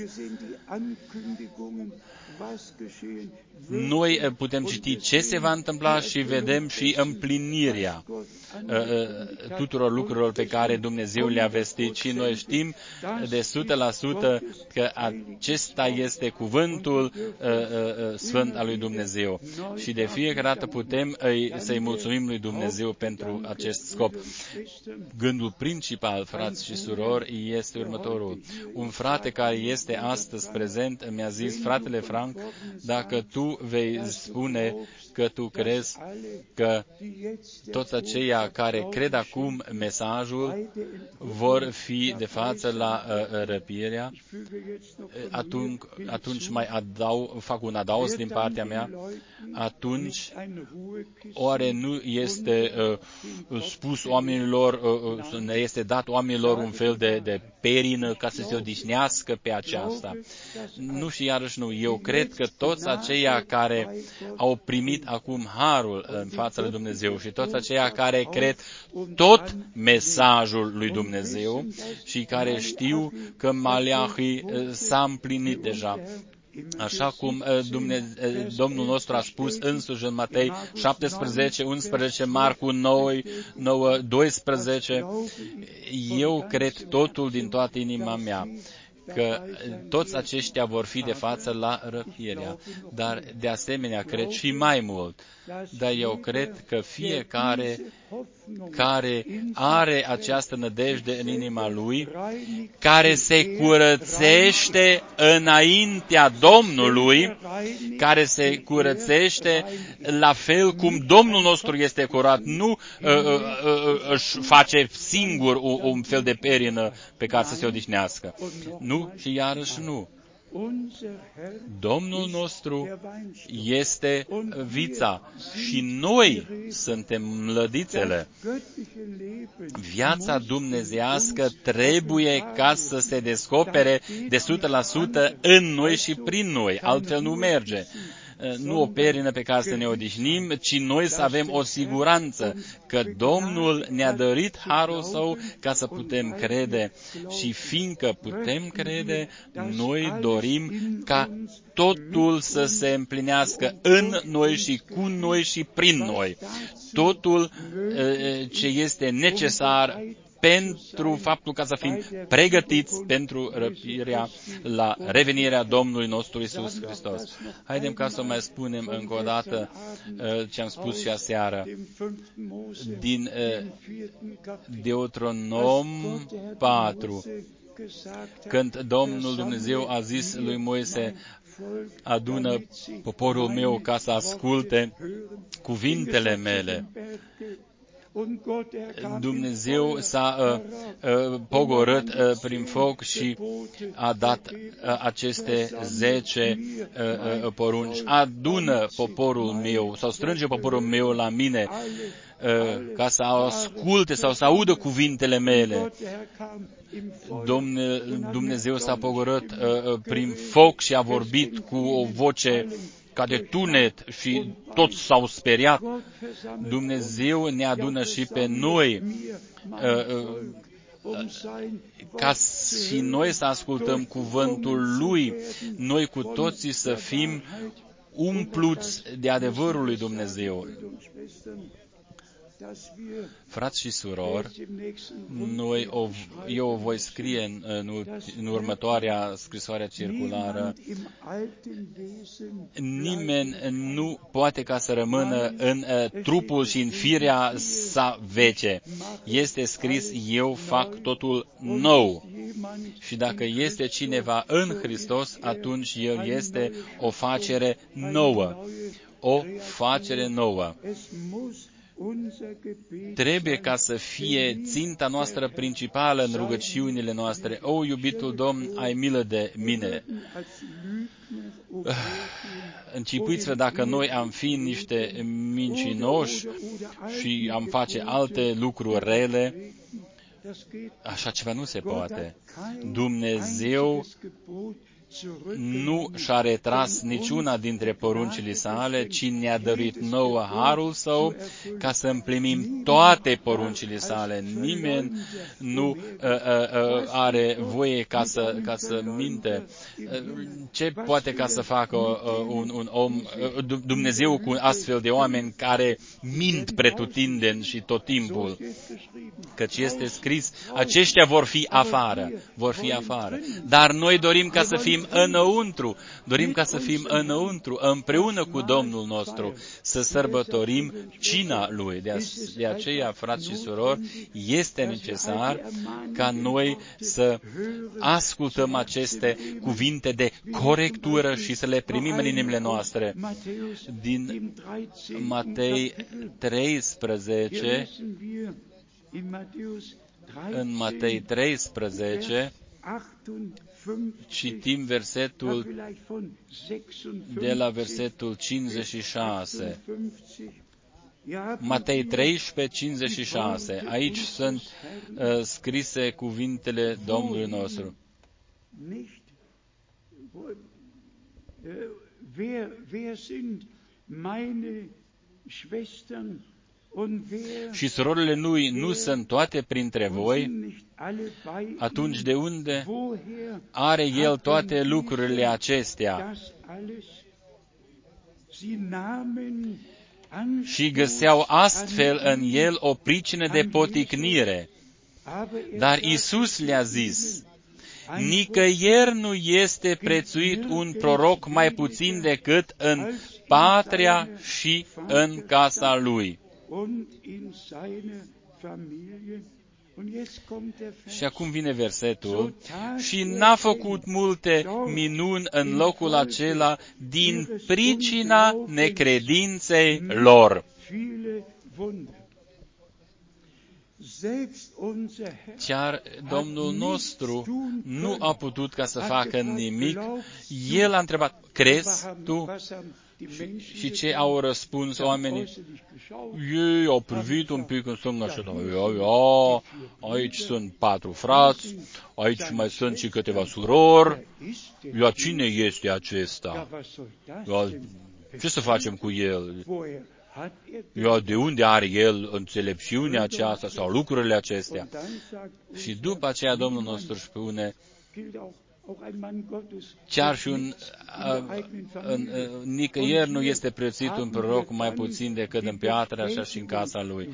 Noi putem citi ce se va întâmpla și vedem și împlinirea tuturor lucrurilor pe care Dumnezeu le-a vestit. Și noi știm de 100% că acesta este cuvântul sfânt al lui Dumnezeu. Și de fiecare dată putem să-i mulțumim lui Dumnezeu pentru acest scop. Gândul principal, frați și surori, este următorul. Un frate care este astăzi prezent mi-a zis: fratele Frank, dacă tu vei spune că tu crezi că toți aceia care cred acum mesajul vor fi de față la răpirea, atunci fac un adaos din partea mea, atunci oare nu este spus oamenilor, ne este dat oamenilor un fel de perină ca să se odihnească pe aceasta? Nu, și iarăși nu. Eu cred că toți aceia care au primit acum harul în fața lui Dumnezeu și toți aceia care cred tot mesajul lui Dumnezeu și care știu că Maleahi s-a împlinit deja, așa cum Domnul nostru a spus însuși în Matei 17, 11, Marcu 9, 12, eu cred totul din toată inima mea, că toți aceștia vor fi de față la răpirea, dar de asemenea cred și mai mult, dar eu cred că fiecare care are această nădejde în inima lui, care se curățește înaintea Domnului, care se curățește la fel cum Domnul nostru este curat, nu își face singur un fel de perină pe care să se odihnească. Nu și iarăși nu. Domnul nostru este vița și noi suntem mlădițele. Viața dumnezeiască trebuie ca să se descopere de 100% în noi și prin noi, altfel nu merge. Nu o perină pe care să ne odihnim, ci noi să avem o siguranță că Domnul ne-a dărit harul Său ca să putem crede. Și fiindcă putem crede, noi dorim ca totul să se împlinească în noi și cu noi și prin noi. Totul ce este necesar pentru faptul ca să fim pregătiți pentru răpirea la revenirea Domnului nostru Iisus Hristos. Haidem ca să mai spunem încă o dată ce am spus și aseară din Deuteronom 4, când Domnul Dumnezeu a zis lui Moise: adună poporul meu ca să asculte cuvintele mele. Dumnezeu s-a pogorât prin foc și a dat aceste 10 porunci. Adună poporul meu sau strânge poporul meu la mine ca să asculte sau să audă cuvintele mele. Dumnezeu s-a pogorât prin foc și a vorbit cu o voce ca de tunet și toți s-au speriat. Dumnezeu ne adună și pe noi ca și noi să ascultăm cuvântul Lui, noi cu toții să fim umpluți de adevărul lui Dumnezeu. Frați și surori, eu o voi scrie în următoarea scrisoare circulară. Nimeni nu poate ca să rămână în trupul și în firea sa veche. Este scris: eu fac totul nou. Și dacă este cineva în Hristos, atunci el este o facere nouă. O facere nouă. Trebuie ca să fie ținta noastră principală în rugăciunile noastre. O, iubitul Domn, ai milă de mine. Închipuiți-vă dacă noi am fi niște mincinoși și am face alte lucruri rele. Așa ceva nu se poate. Dumnezeu nu și-a retras niciuna dintre poruncile sale, ci ne-a dăruit nouă harul său ca să împlinim toate poruncile sale. Nimeni nu are voie ca să minte. Ce poate ca să facă un om, Dumnezeu, cu astfel de oameni care mint pretutindeni și tot timpul? Căci este scris: aceștia vor fi afară. Vor fi afară. Dar noi dorim ca să fim înăuntru. Dorim ca să fim înăuntru, împreună cu Domnul nostru, să sărbătorim cina Lui. De aceea, frați și surori, este necesar ca noi să ascultăm aceste cuvinte de corectură și să le primim în inimile noastre. Din Matei 13, în Matei 13, citim versetul de la versetul 56. Matei 13, 56. Aici sunt scrise cuvintele Domnului nostru. Și surorile lui nu sunt toate printre voi, atunci de unde are el toate lucrurile acestea? Și găseau astfel în el o pricină de poticnire. Dar Iisus le-a zis: nicăieri nu este prețuit un proroc mai puțin decât în patria și în casa lui. Și acum vine versetul: și n-a făcut multe minuni în locul acela din pricina necredinței lor. Chiar Domnul nostru nu a putut ca să facă nimic. El a întrebat: crezi tu? Și ce au răspuns oamenii? Ei au privit un pic în stânga și aici sunt 4 frați, aici mai sunt și câteva surori. Ia, cine este acesta? Ce să facem cu el? Ia, de unde are el înțelepciunea aceasta sau lucrurile acestea? Și după aceea Domnul nostru spune: Chiar și nicăieri nu este prețuit un proroc mai puțin decât în piatră, așa și în casa lui.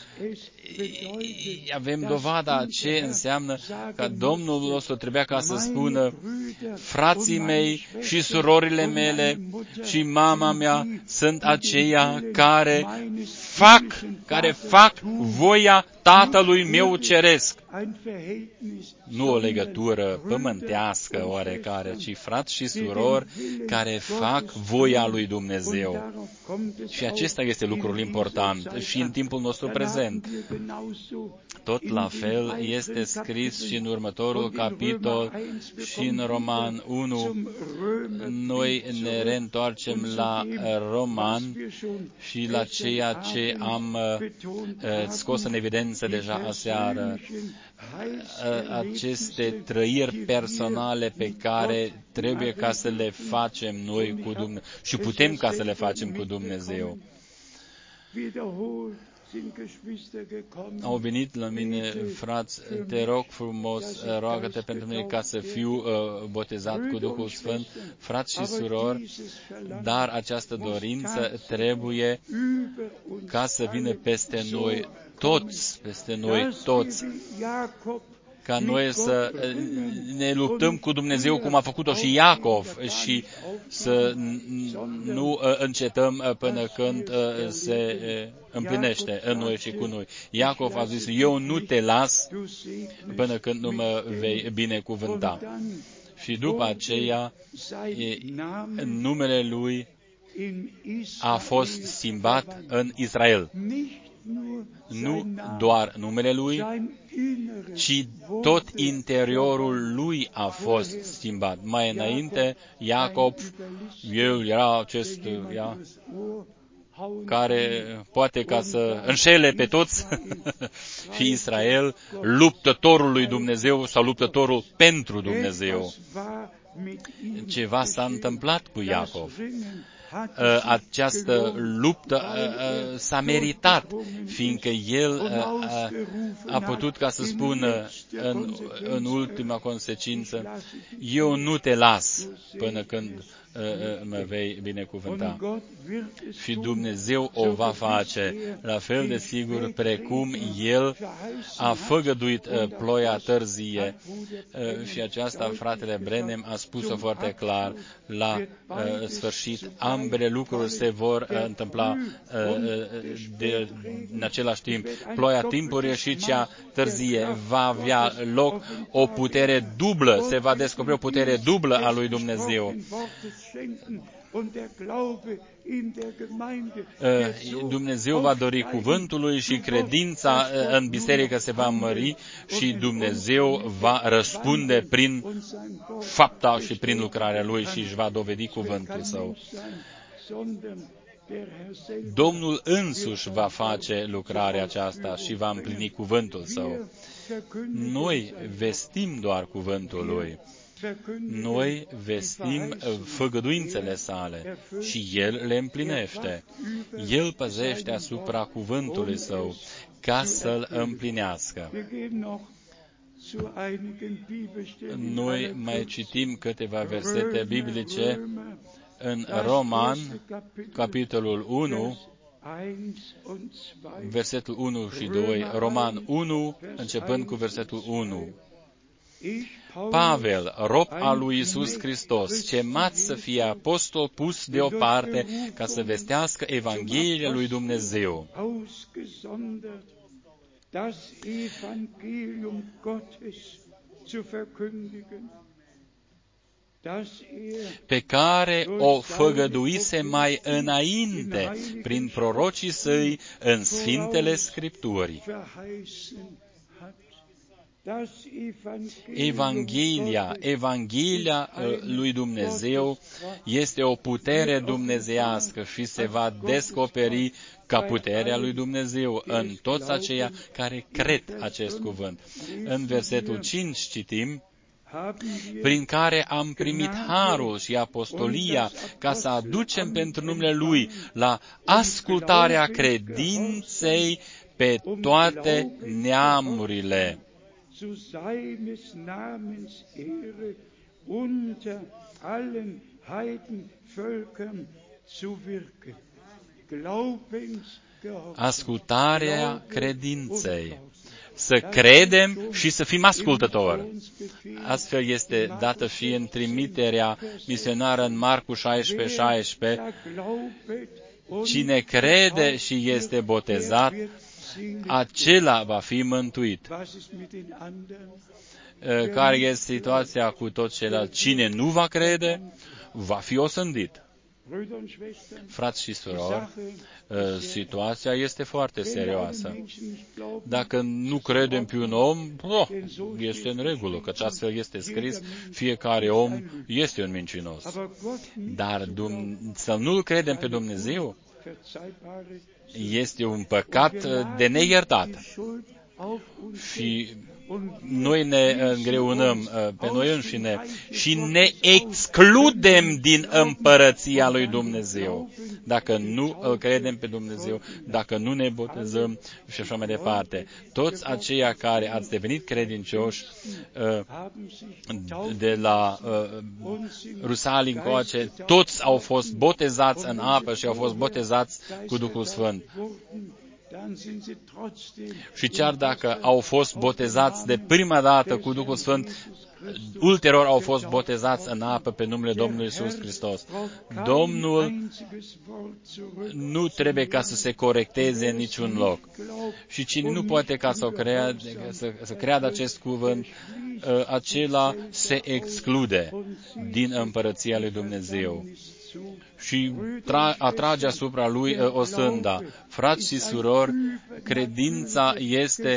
Avem dovada ce înseamnă că Domnul nostru trebuia ca să spună: frații mei și surorile mele și mama mea sunt aceia care fac voia Tatălui meu ceresc. Nu o legătură pământească oarecare, ci frați și surori care fac voia lui Dumnezeu. Și acesta este lucrul important și în timpul nostru prezent. Tot la fel este scris și în următorul capitol și în Roman 1. Noi ne reîntoarcem la Roman și la ceea ce am scos în evidență deja aseară. Aceste trăiri personale pe care trebuie ca să le facem noi cu Dumnezeu și putem ca să le facem cu Dumnezeu. Au venit la mine, frați, te rog frumos, roagă-te pentru mine ca să fiu botezat cu Duhul Sfânt, frați și surori, dar această dorință trebuie ca să vină peste noi toți, ca noi să ne luptăm cu Dumnezeu cum a făcut-o și Iacov și să nu încetăm până când se împlinește în noi și cu noi. Iacov a zis: eu nu te las până când nu mă vei binecuvânta. Și după aceea numele lui a fost schimbat în Israel. Nu doar numele lui, ci tot interiorul lui a fost schimbat. Mai înainte, Iacob, el era acest care poate ca să înșele pe toți și Israel, luptătorul lui Dumnezeu sau luptătorul pentru Dumnezeu. Ceva s-a întâmplat cu Iacov. Această luptă s-a meritat, fiindcă el a putut ca să spună în ultima consecință: eu nu te las până când mă vei binecuvânta. Și Dumnezeu o va face la fel de sigur precum El a făgăduit ploia târzie. Și aceasta, fratele Branham a spus-o foarte clar la sfârșit. Ambele lucruri se vor întâmpla în același timp. Ploia timpurie și cea târzie va avea loc o putere dublă, se va descoperi o putere dublă a lui Dumnezeu. Dumnezeu va dori cuvântul lui și credința în biserică se va mări și Dumnezeu va răspunde prin fapta și prin lucrarea lui și își va dovedi cuvântul său. Domnul însuși va face lucrarea aceasta și va împlini cuvântul său. Noi vestim doar cuvântul lui. Noi vestim făgăduințele sale și El le împlinește. El păzește asupra cuvântului său ca să-l împlinească. Noi mai citim câteva versete biblice în Roman, capitolul 1, versetul 1 și 2, Roman 1, începând cu versetul 1. Pavel, rob al lui Iisus Hristos, chemat să fie apostol pus deoparte ca să vestească Evanghelia lui Dumnezeu, pe care o făgăduise mai înainte prin prorocii săi în Sfintele Scripturi. Evanghelia lui Dumnezeu este o putere dumnezeiască și se va descoperi ca puterea lui Dumnezeu în toți aceia care cred acest cuvânt. În versetul 5 citim: prin care am primit harul și apostolia ca să aducem pentru numele Lui la ascultarea credinței pe toate neamurile.
unter allen Heidenvölkern zu wirken.
Ascultarea credinței. Să credem și să fim ascultători. Astfel este dată și în trimiterea misionară în Marcu 16:16. Cine crede și este botezat, acela va fi mântuit. Care este situația cu toți ceilalți? Cine nu va crede, va fi osândit. Frați și surori, situația este foarte serioasă. Dacă nu credem pe un om, este în regulă, căci astfel este scris, fiecare om este un mincinos. Dar să nu-L credem pe Dumnezeu este un păcat de neiertat. Și noi ne îngreunăm pe noi înșine și ne excludem din împărăția lui Dumnezeu. Dacă nu îl credem pe Dumnezeu, dacă nu ne botezăm și așa mai departe. Toți aceia care ați devenit credincioși de la Rusalii încoace, toți au fost botezați în apă și au fost botezați cu Duhul Sfânt. Și chiar dacă au fost botezați de prima dată cu Duhul Sfânt, ulterior au fost botezați în apă pe numele Domnului Iisus Hristos. Domnul nu trebuie ca să se corecteze în niciun loc. Și cine nu poate ca să creadă acest cuvânt, acela se exclude din împărăția lui Dumnezeu și atrage asupra lui osânda. Frați și surori, credința este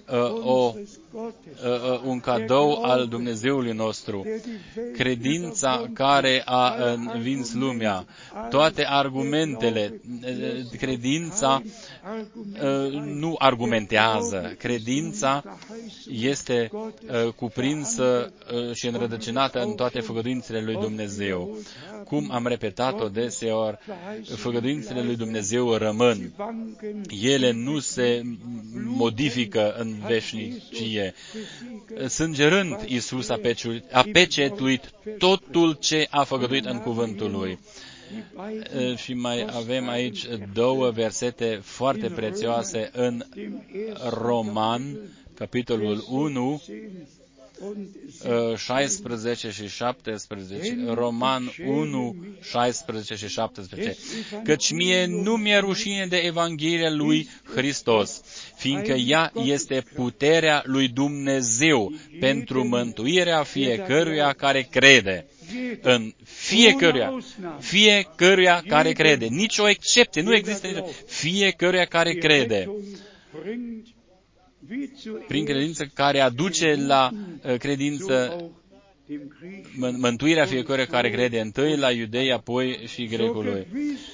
un cadou al Dumnezeului nostru. Credința care a învins lumea. Toate argumentele, credința nu argumentează. Credința este cuprinsă și înrădăcinată în toate făgăduințele lui Dumnezeu. Cum am repetat-o deseori, făgăduințele lui Dumnezeu rămân. Ele nu se modifică în veșnicie. Sângerând, Iisus a pecetuit totul ce a făgăduit în cuvântul Lui. Și mai avem aici două versete foarte prețioase în Roman, capitolul 1, 16 și 17, Roman 1, 16 și 17. Căci mie nu mi-e rușine de Evanghelia lui Hristos, fiindcă ea este puterea lui Dumnezeu pentru mântuirea fiecăruia care crede. În fiecăruia care crede. Nici o excepție, nu există nicio. Fiecăruia care crede. Prin credință care aduce la credință mântuirea fiecăruia care crede, întâi la iudei, apoi și grecului.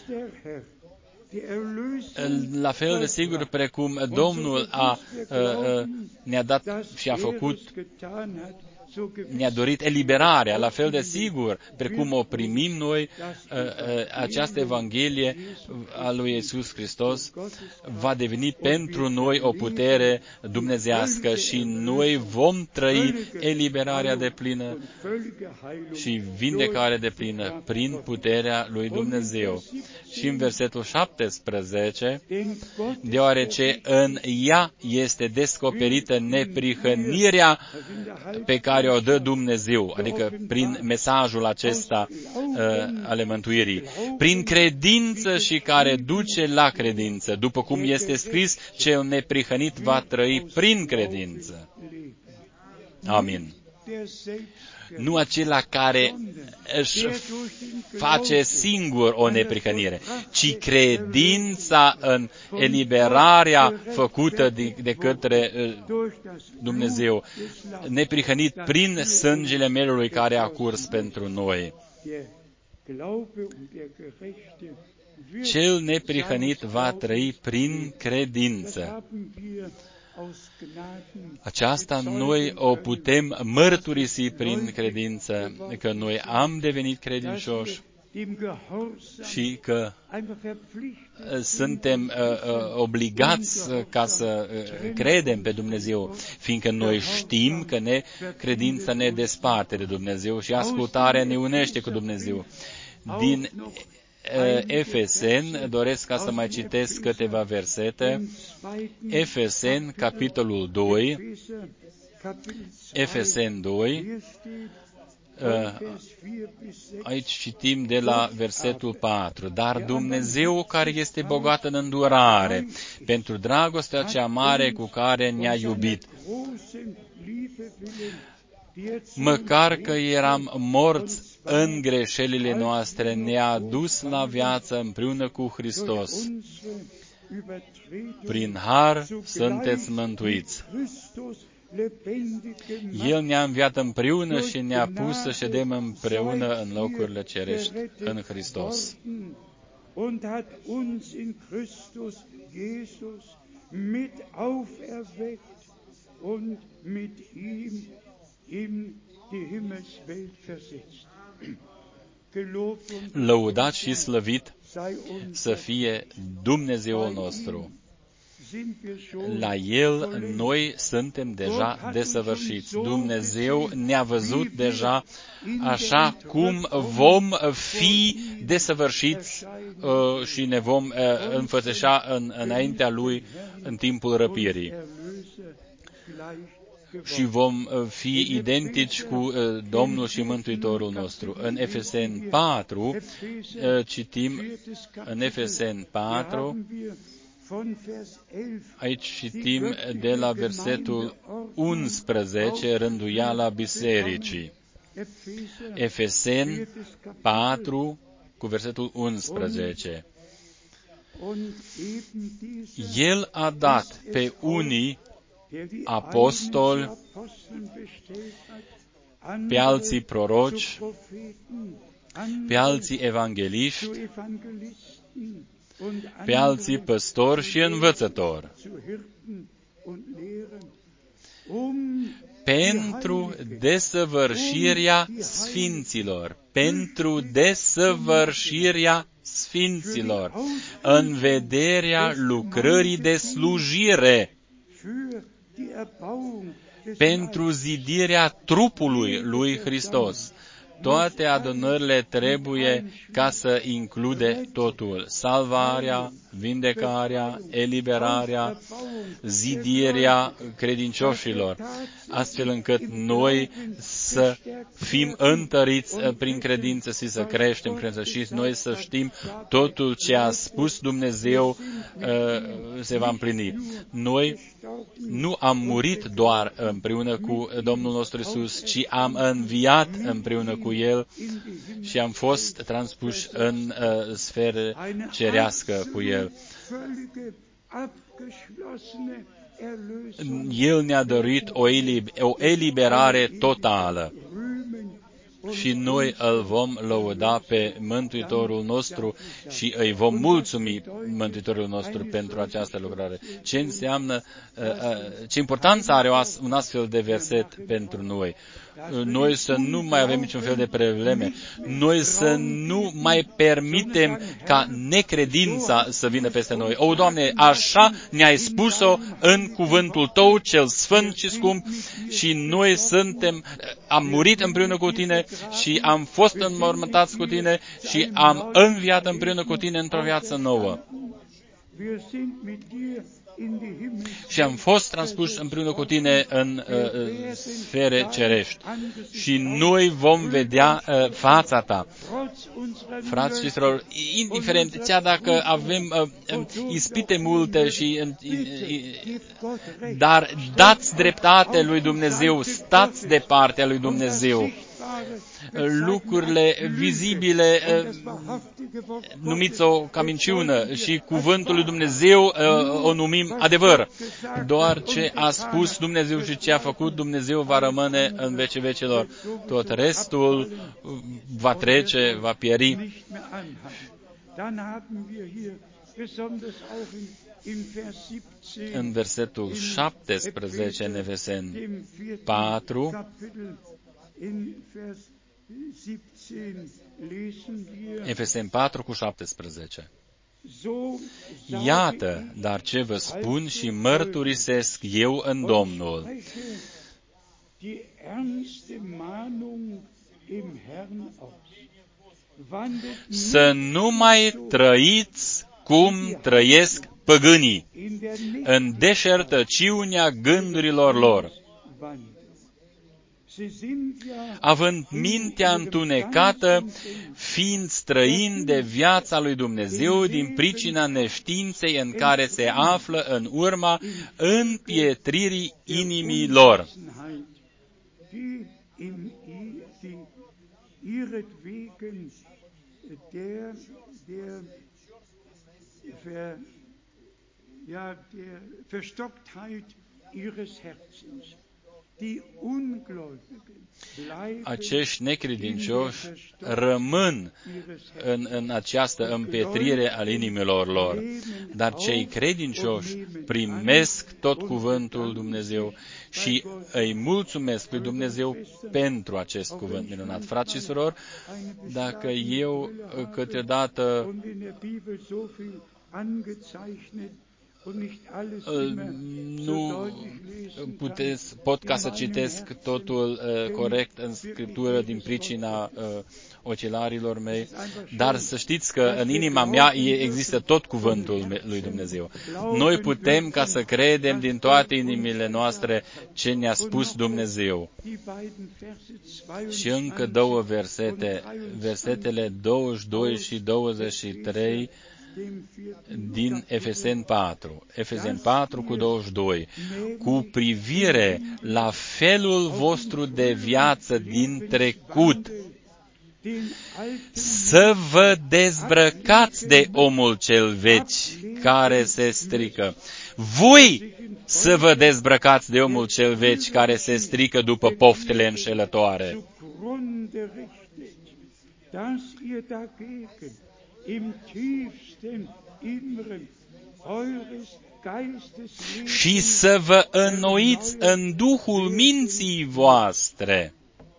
La fel de sigur precum Domnul ne-a dat și a făcut, ne-a dorit eliberarea, la fel de sigur precum o primim noi, această Evanghelie a lui Iisus Hristos va deveni pentru noi o putere dumnezească și noi vom trăi eliberarea deplină și vindecarea deplină prin puterea lui Dumnezeu. Și în versetul 17, deoarece în ea este descoperită neprihănirea pe care o dă Dumnezeu, adică prin mesajul acesta ale mântuirii, prin credință și care duce la credință, după cum este scris, cel neprihănit va trăi prin credință. Amin. Nu acela care își face singur o neprihănire, ci credința în eliberarea făcută de către Dumnezeu, neprihănit prin sângele Mielului care a curs pentru noi. Cel neprihănit va trăi prin credință. Aceasta noi o putem mărturisi prin credință, că noi am devenit credincioși și că suntem obligați ca să credem pe Dumnezeu, fiindcă noi știm că credința ne desparte de Dumnezeu și ascultarea ne unește cu Dumnezeu. Din Efeseni, doresc ca să mai citesc câteva versete. Efeseni, capitolul 2, Efeseni 2, aici citim de la versetul 4. Dar Dumnezeu care este bogat în îndurare, pentru dragostea cea mare cu care ne-a iubit, măcar că eram morți în greșelile noastre, ne-a adus la viață împreună cu Hristos. Prin har sunteți mântuiți. El ne-a înviat împreună și ne-a pus să ședem împreună în locurile cerești în Hristos.
Und hat uns in Christus Jesus mit auferweckt und mit ihm in die Himmelswelt versetzt.
Lăudat și slăvit să fie Dumnezeul nostru. La El noi suntem deja desăvârșiți. Dumnezeu ne-a văzut deja așa cum vom fi desăvârșiți și ne vom înfățișa înaintea Lui în timpul răpirii. Și vom fi identici cu Domnul și Mântuitorul nostru. În Efeseni 4 citim, în Efeseni 4, aici citim de la versetul 11, rânduiala bisericii. Efeseni 4 cu versetul 11. El a dat pe unii apostoli, pe alții proroci, pe alții evangeliști, pe alții păstori și învățători, pentru desăvârșirea sfinților, pentru desăvârșirea sfinților, în vederea lucrării de slujire, pentru zidirea trupului lui Hristos. Toate adunările trebuie ca să include totul. Salvarea, vindecarea, eliberarea, zidirea credincioșilor, astfel încât noi să fim întăriți prin credință și să creștem prin credință și noi să știm totul ce a spus Dumnezeu se va împlini. Noi nu am murit doar împreună cu Domnul nostru Iisus, ci am înviat împreună cu El și am fost transpuși în sferă cerească cu El. El ne-a dorit o eliberare totală. Și noi îl vom lăuda pe Mântuitorul nostru și îi vom mulțumi Mântuitorul nostru pentru această lucrare. Ce înseamnă, ce importanță are un astfel de verset pentru noi? Noi să nu mai avem niciun fel de probleme. Noi să nu mai permitem ca necredința să vină peste noi. O, Doamne, așa ne-ai spus-o în cuvântul Tău, cel sfânt și scump, și noi am murit împreună cu Tine și am fost înmormântați cu Tine și am înviat împreună cu Tine într-o viață nouă. Și am fost transpuși împreună cu Tine în sfere cerești. Și noi vom vedea fața Ta. Frați și surori, indiferent, chiar dacă avem ispite multe dar dați dreptate lui Dumnezeu, stați de partea lui Dumnezeu. Lucrurile vizibile numiți-o ca minciună și cuvântul lui Dumnezeu o numim adevăr. Doar ce a spus Dumnezeu și ce a făcut Dumnezeu va rămâne în vecii vecilor. Tot restul va trece, va pieri. În versetul 17 în Efeseni 4, Efeseni 4:17. Iată, dar ce vă spun și mărturisesc eu în Domnul, să nu mai trăiți cum trăiesc păgânii, în deșertăciunea gândurilor lor, având mintea întunecată, fiind străini de viața lui Dumnezeu din pricina neștiinței în care se află în urma împietririi inimii lor. Acești necredincioși rămân în această împietrire al inimilor lor, dar cei credincioși primesc tot cuvântul Dumnezeu și îi mulțumesc lui Dumnezeu pentru acest cuvânt minunat. Frați și surori, dacă eu câteodată nu pot ca să citesc totul corect în Scriptură din pricina ochelarilor mei, dar să știți că în inima mea există tot cuvântul lui Dumnezeu. Noi putem ca să credem din toate inimile noastre ce ne-a spus Dumnezeu. Și încă două versete, versetele 22 și 23, din Efeseni 4. Efeseni 4:22. Cu privire la felul vostru de viață din trecut, să vă dezbrăcați de omul cel veci care se strică. Voi să vă dezbrăcați de omul cel veci care se strică după poftele înșelătoare. Și să vă înnoiți în duhul minții voastre.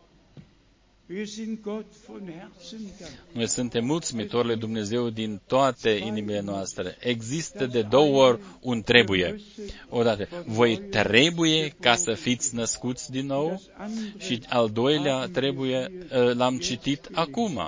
Noi suntem mulțumitori lui Dumnezeu din toate inimile noastre. Există de două ori un trebuie. Odată, voi trebuie ca să fiți născuți din nou și al doilea trebuie, l-am citit acum.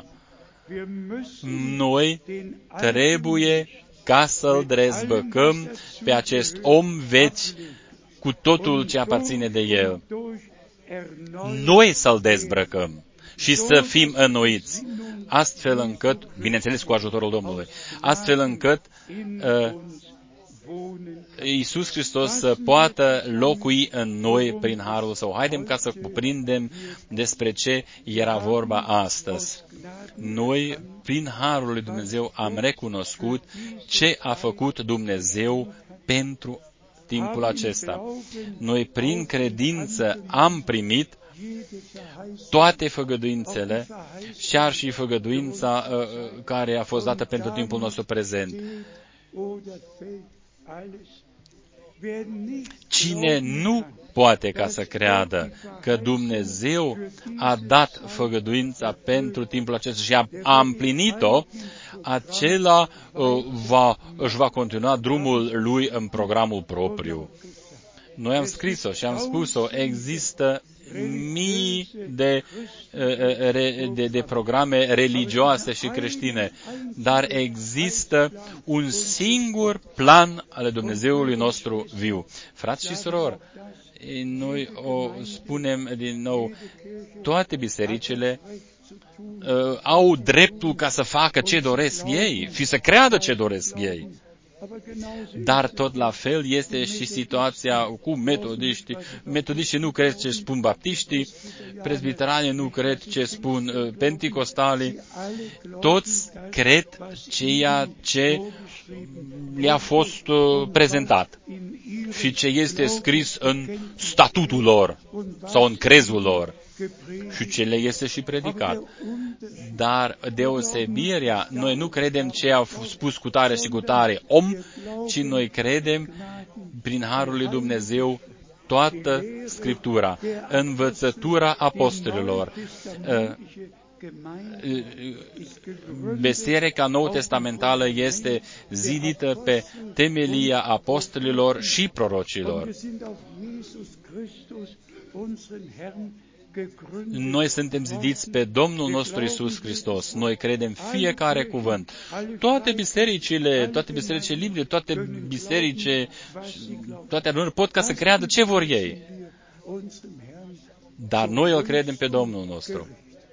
Noi trebuie ca să-l dezbrăcăm pe acest om vechi cu totul ce aparține de el. Noi să-l dezbrăcăm și să fim înnoiți, astfel încât, bineînțeles cu ajutorul Domnului, astfel încât Iisus Hristos să poată locui în noi prin harul Său. Haidem ca să cuprindem despre ce era vorba astăzi. Noi, prin harul lui Dumnezeu, am recunoscut ce a făcut Dumnezeu pentru timpul acesta. Noi, prin credință, am primit toate făgăduințele, chiar și făgăduința care a fost dată pentru timpul nostru prezent. Cine nu poate ca să creadă că Dumnezeu a dat făgăduința pentru timpul acesta și a împlinit-o, acela își va continua drumul lui în programul propriu. Noi am scris-o și am spus-o, există mii de programe religioase și creștine, dar există un singur plan al Dumnezeului nostru viu. Frați și surori, noi o spunem din nou, toate bisericile au dreptul ca să facă ce doresc ei și să creadă ce doresc ei. Dar tot la fel este și situația cu metodiștii. Metodiștii nu cred ce spun baptiștii, presbiteranii nu cred ce spun penticostalii. Toți cred ceea ce le-a fost prezentat și ce este scris în statutul lor sau în crezul lor și ce le este și predicat. Dar deosebirea, noi nu credem ce a spus cu tare și cu tare om, ci noi credem prin harul lui Dumnezeu toată Scriptura, învățătura apostolilor. Biserica Nou-Testamentală este zidită pe temelia apostolilor și prorocilor. Noi suntem zidiți pe Domnul nostru Iisus Hristos. Noi credem fiecare cuvânt. Toate bisericile libere, toate adunări pot ca să creadă ce vor ei. Dar noi îl credem pe Domnul nostru.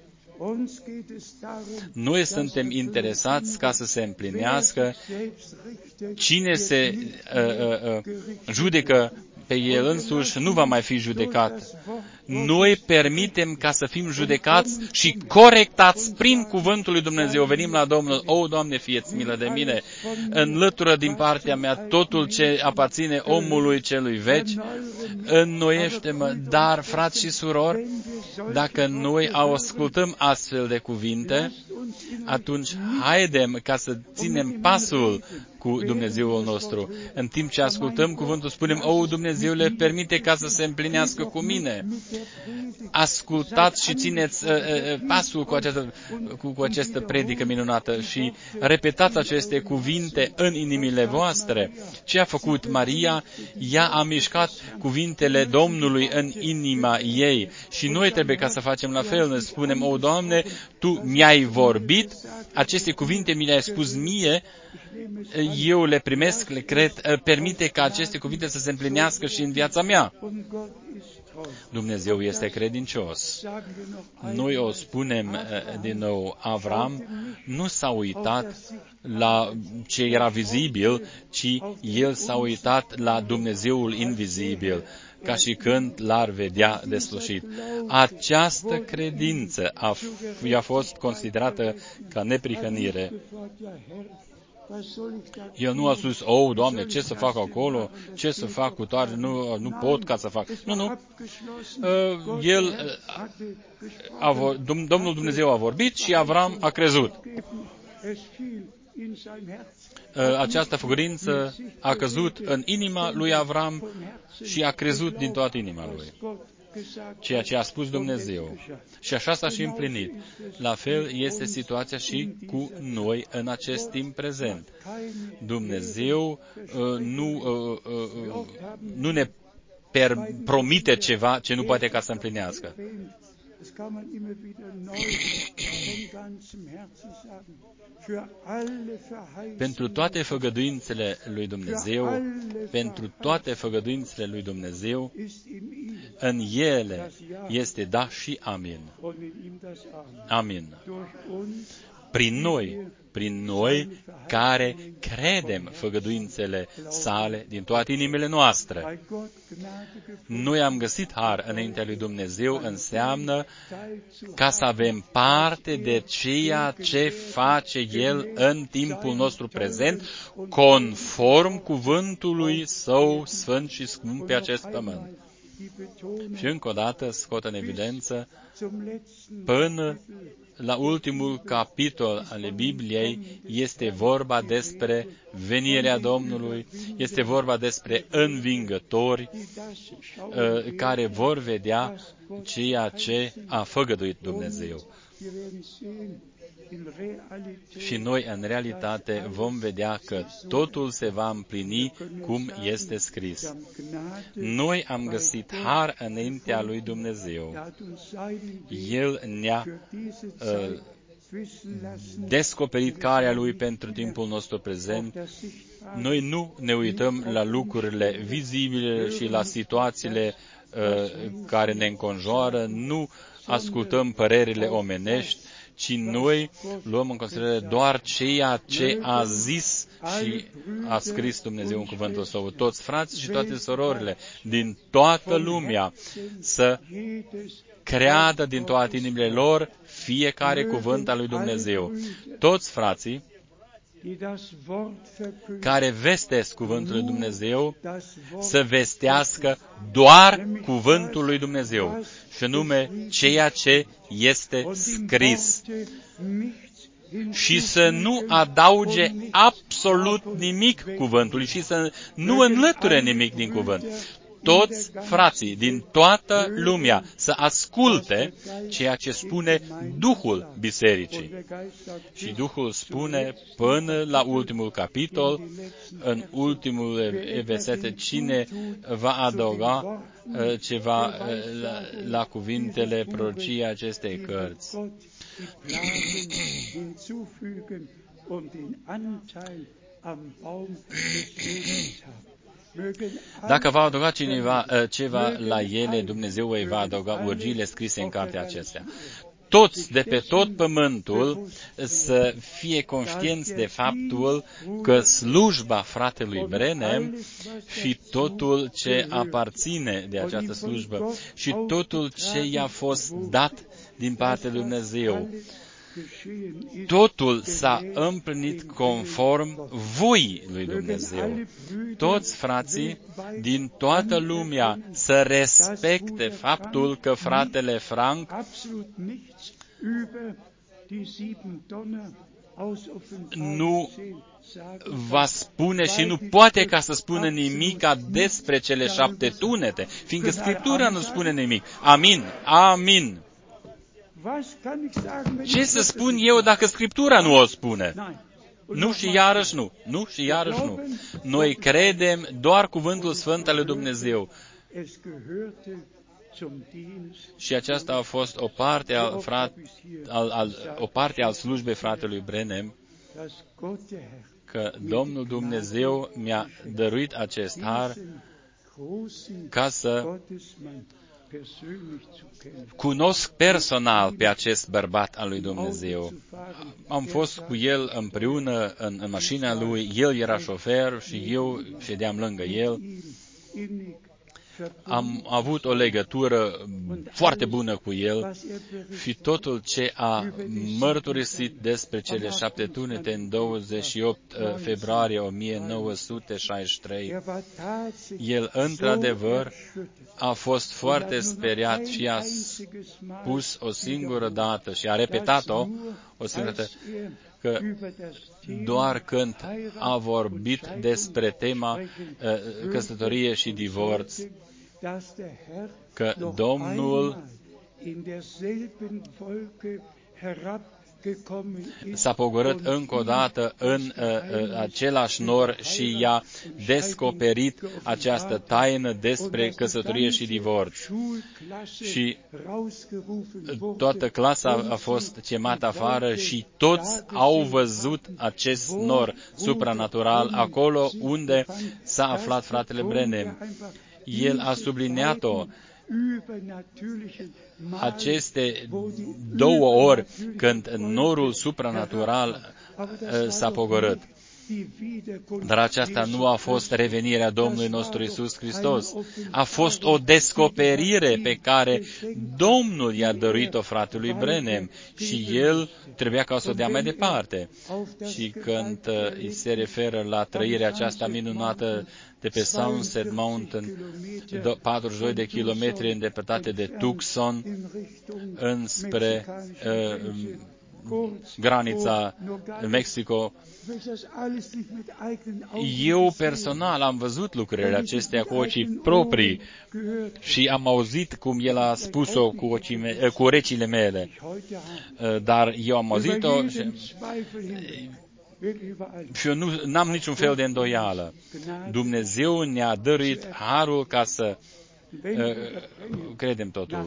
Noi suntem interesați ca să se împlinească cine se judecă pe el însuși, nu va mai fi judecat. Noi permitem ca să fim judecați și corectați prin cuvântul lui Dumnezeu. Venim la Domnul, o, Doamne, fie-ți milă de mine, înlătură din partea mea totul ce aparține omului celui veci, înnoiește-mă. Dar, frați și surori, dacă noi ascultăm astfel de cuvinte, atunci haidem ca să ținem pasul cu Dumnezeul nostru. În timp ce ascultăm cuvântul, spunem, o, Dumnezeule, permite ca să se împlinească cu mine. Ascultați și țineți pasul cu această predică minunată și repetați aceste cuvinte în inimile voastre. Ce a făcut Maria? Ea a mișcat cuvintele Domnului în inima ei și noi trebuie ca să facem la fel. Ne spunem, o, Doamne, Tu mi-ai vorbit, aceste cuvinte mi le-ai spus mie, eu le primesc, le cred, permite ca aceste cuvinte să se împlinească și în viața mea. Dumnezeu este credincios. Noi o spunem din nou, Avram nu s-a uitat la ce era vizibil, ci el s-a uitat la Dumnezeul invizibil, ca și când l-ar vedea deslușit. Această credință i-a fost considerată ca neprihănire. El nu a spus, o, Doamne, ce să fac acolo, ce să fac cu tare, nu pot ca să fac. Nu. Domnul Dumnezeu a vorbit și Avram a crezut. Această făgăduință a căzut în inima lui Avram și a crezut din toată inima lui. Ceea ce a spus Dumnezeu. Și așa s-a și împlinit. La fel este situația și cu noi în acest timp prezent. Dumnezeu nu ne promite ceva ce nu poate ca să împlinească. Pentru toate făgăduințele lui Dumnezeu, în ele este da și amin. Amin. Prin noi care credem făgăduințele sale din toate inimile noastre. Noi am găsit har înaintea lui Dumnezeu, înseamnă ca să avem parte de ceea ce face El în timpul nostru prezent, conform cuvântului Său sfânt și scump pe acest pământ. Și încă o dată scot în evidență, până la ultimul capitol al Bibliei este vorba despre venirea Domnului, este vorba despre învingători care vor vedea ceea ce a făgăduit Dumnezeu. Și noi, în realitate, vom vedea că totul se va împlini cum este scris. Noi am găsit har înaintea lui Dumnezeu. El ne-a descoperit calea Lui pentru timpul nostru prezent. Noi nu ne uităm la lucrurile vizibile și la situațiile care ne înconjoară, nu ascultăm părerile omenești, ci noi luăm în considerare doar ceea ce a zis și a scris Dumnezeu în cuvântul Său. Toți frații și toate sororile din toată lumea să creadă din toate inimile lor fiecare cuvânt al lui Dumnezeu. Toți frații care vestesc cuvântul lui Dumnezeu să vestească doar cuvântul lui Dumnezeu, și anume ceea ce este scris, și să nu adauge absolut nimic cuvântului și să nu înlăture nimic din cuvânt. toți frații din toată lumea să asculte ceea ce spune Duhul Bisericii. Și Duhul spune până la ultimul capitol, în ultimul versete, cine va adăuga ceva la cuvintele prorociei acestei cărți. Dacă va adăuga cineva ceva la ele, Dumnezeu îi va adăuga urgiile scrise în cartea acestea. Toți de pe tot pământul să fie conștienți de faptul că slujba fratelui Branham și totul ce aparține de această slujbă și totul ce i-a fost dat din partea lui Dumnezeu, totul s-a împlinit conform voii lui Dumnezeu. Toți frații din toată lumea să respecte faptul că fratele Frank nu va spune și nu poate ca să spună nimica despre cele 7 tunete, fiindcă Scriptura nu spune nimic. Amin, amin. Ce să spun eu dacă Scriptura nu o spune? Nu și iarăși nu. Nu și iarăși nu. Noi credem doar cuvântul sfânt al lui Dumnezeu. Și aceasta a fost o parte al slujbei fratelui Branham, că Domnul Dumnezeu mi-a dăruit acest har ca să cunosc personal pe acest bărbat al lui Dumnezeu. Am fost cu el împreună în mașina lui, el era șofer și eu ședeam lângă el. Am avut o legătură foarte bună cu el și totul ce a mărturisit despre cele 7 tunete în 28 februarie 1963, el într-adevăr a fost foarte speriat și a spus o singură dată și a repetat-o o singură dată, că doar când a vorbit despre tema căsătorie și divorț, că Domnul s-a pogorât încă o dată în același nor și i-a descoperit această taină despre căsătorie și divorț. Și toată clasa a fost chemată afară și toți au văzut acest nor supranatural acolo unde s-a aflat fratele Branham. El a subliniat-o aceste 2 ori când norul supranatural s-a pogorât. Dar aceasta nu a fost revenirea Domnului nostru Iisus Hristos. A fost o descoperire pe care Domnul i-a dăruit-o fratelui Branham și el trebuia ca să o dea mai departe. Și când îi se referă la trăirea aceasta minunată de pe Sunset Mountain, 42 de kilometri îndepărtate de Tucson, înspre granița Mexico. Eu personal am văzut lucrurile acestea cu ochii proprii și am auzit cum el a spus-o cu urechile mele. Dar eu am auzit-o și eu n-am niciun fel de îndoială. Dumnezeu ne-a dăruit harul ca să credem totul.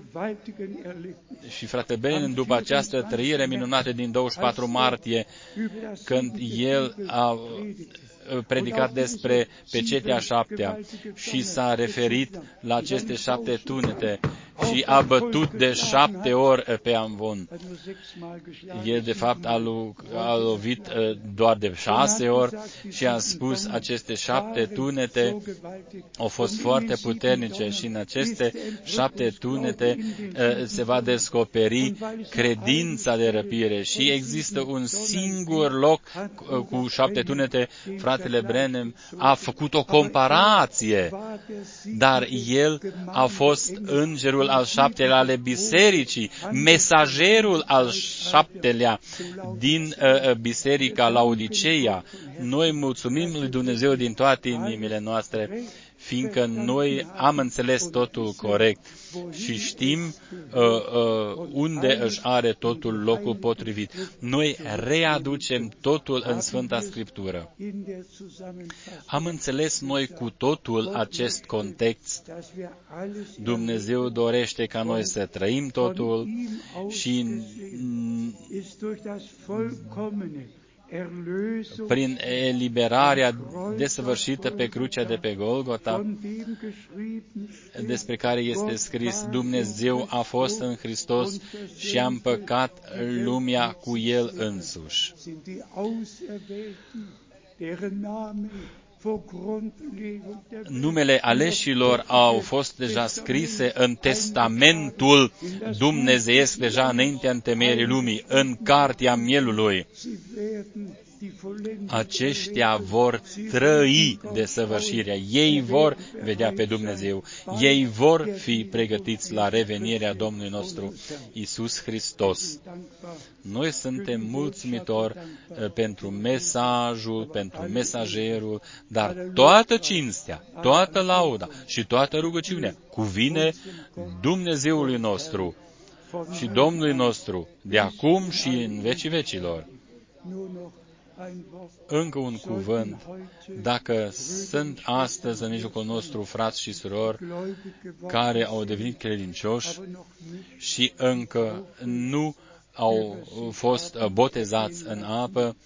Și frate Branham, după această trăire minunată din 24 martie, când el a predicat despre pecetea 7-a și s-a referit la aceste 7 tunete și a bătut de 7 ori pe amvon. El, de fapt, a lovit doar de 6 ori și a spus aceste 7 tunete au fost foarte puternice și în aceste 7 tunete se va descoperi credința de răpire și există un singur loc cu 7 tunete. Fratele Branham a făcut o comparație, dar el a fost îngerul al 7-lea ale bisericii, mesagerul al 7-lea din biserica Laodiceea. Noi mulțumim lui Dumnezeu din toate inimile noastre, fiindcă noi am înțeles totul corect și știm unde își are totul locul potrivit. Noi readucem totul în Sfânta Scriptură. Am înțeles noi cu totul acest context. Dumnezeu dorește ca noi să trăim totul și prin eliberarea desăvârșită pe crucea de pe Golgota, despre care este scris, Dumnezeu a fost în Hristos și a împăcat lumea cu El însuși. Numele aleșilor au fost deja scrise în testamentul dumnezeiesc deja înaintea întemeierii lumii, în cartea mielului. Aceștia vor trăi desăvârșirea, ei vor vedea pe Dumnezeu, ei vor fi pregătiți la revenirea Domnului nostru Iisus Hristos. Noi suntem mulțumitori pentru mesajul, pentru mesagerul, dar toată cinstea, toată lauda și toată rugăciunea cuvine Dumnezeului nostru și Domnului nostru, de acum și în vecii vecilor. Încă un cuvânt, dacă sunt astăzi în mijlocul nostru frați și surori care au devenit credincioși și încă nu au fost botezați în apă,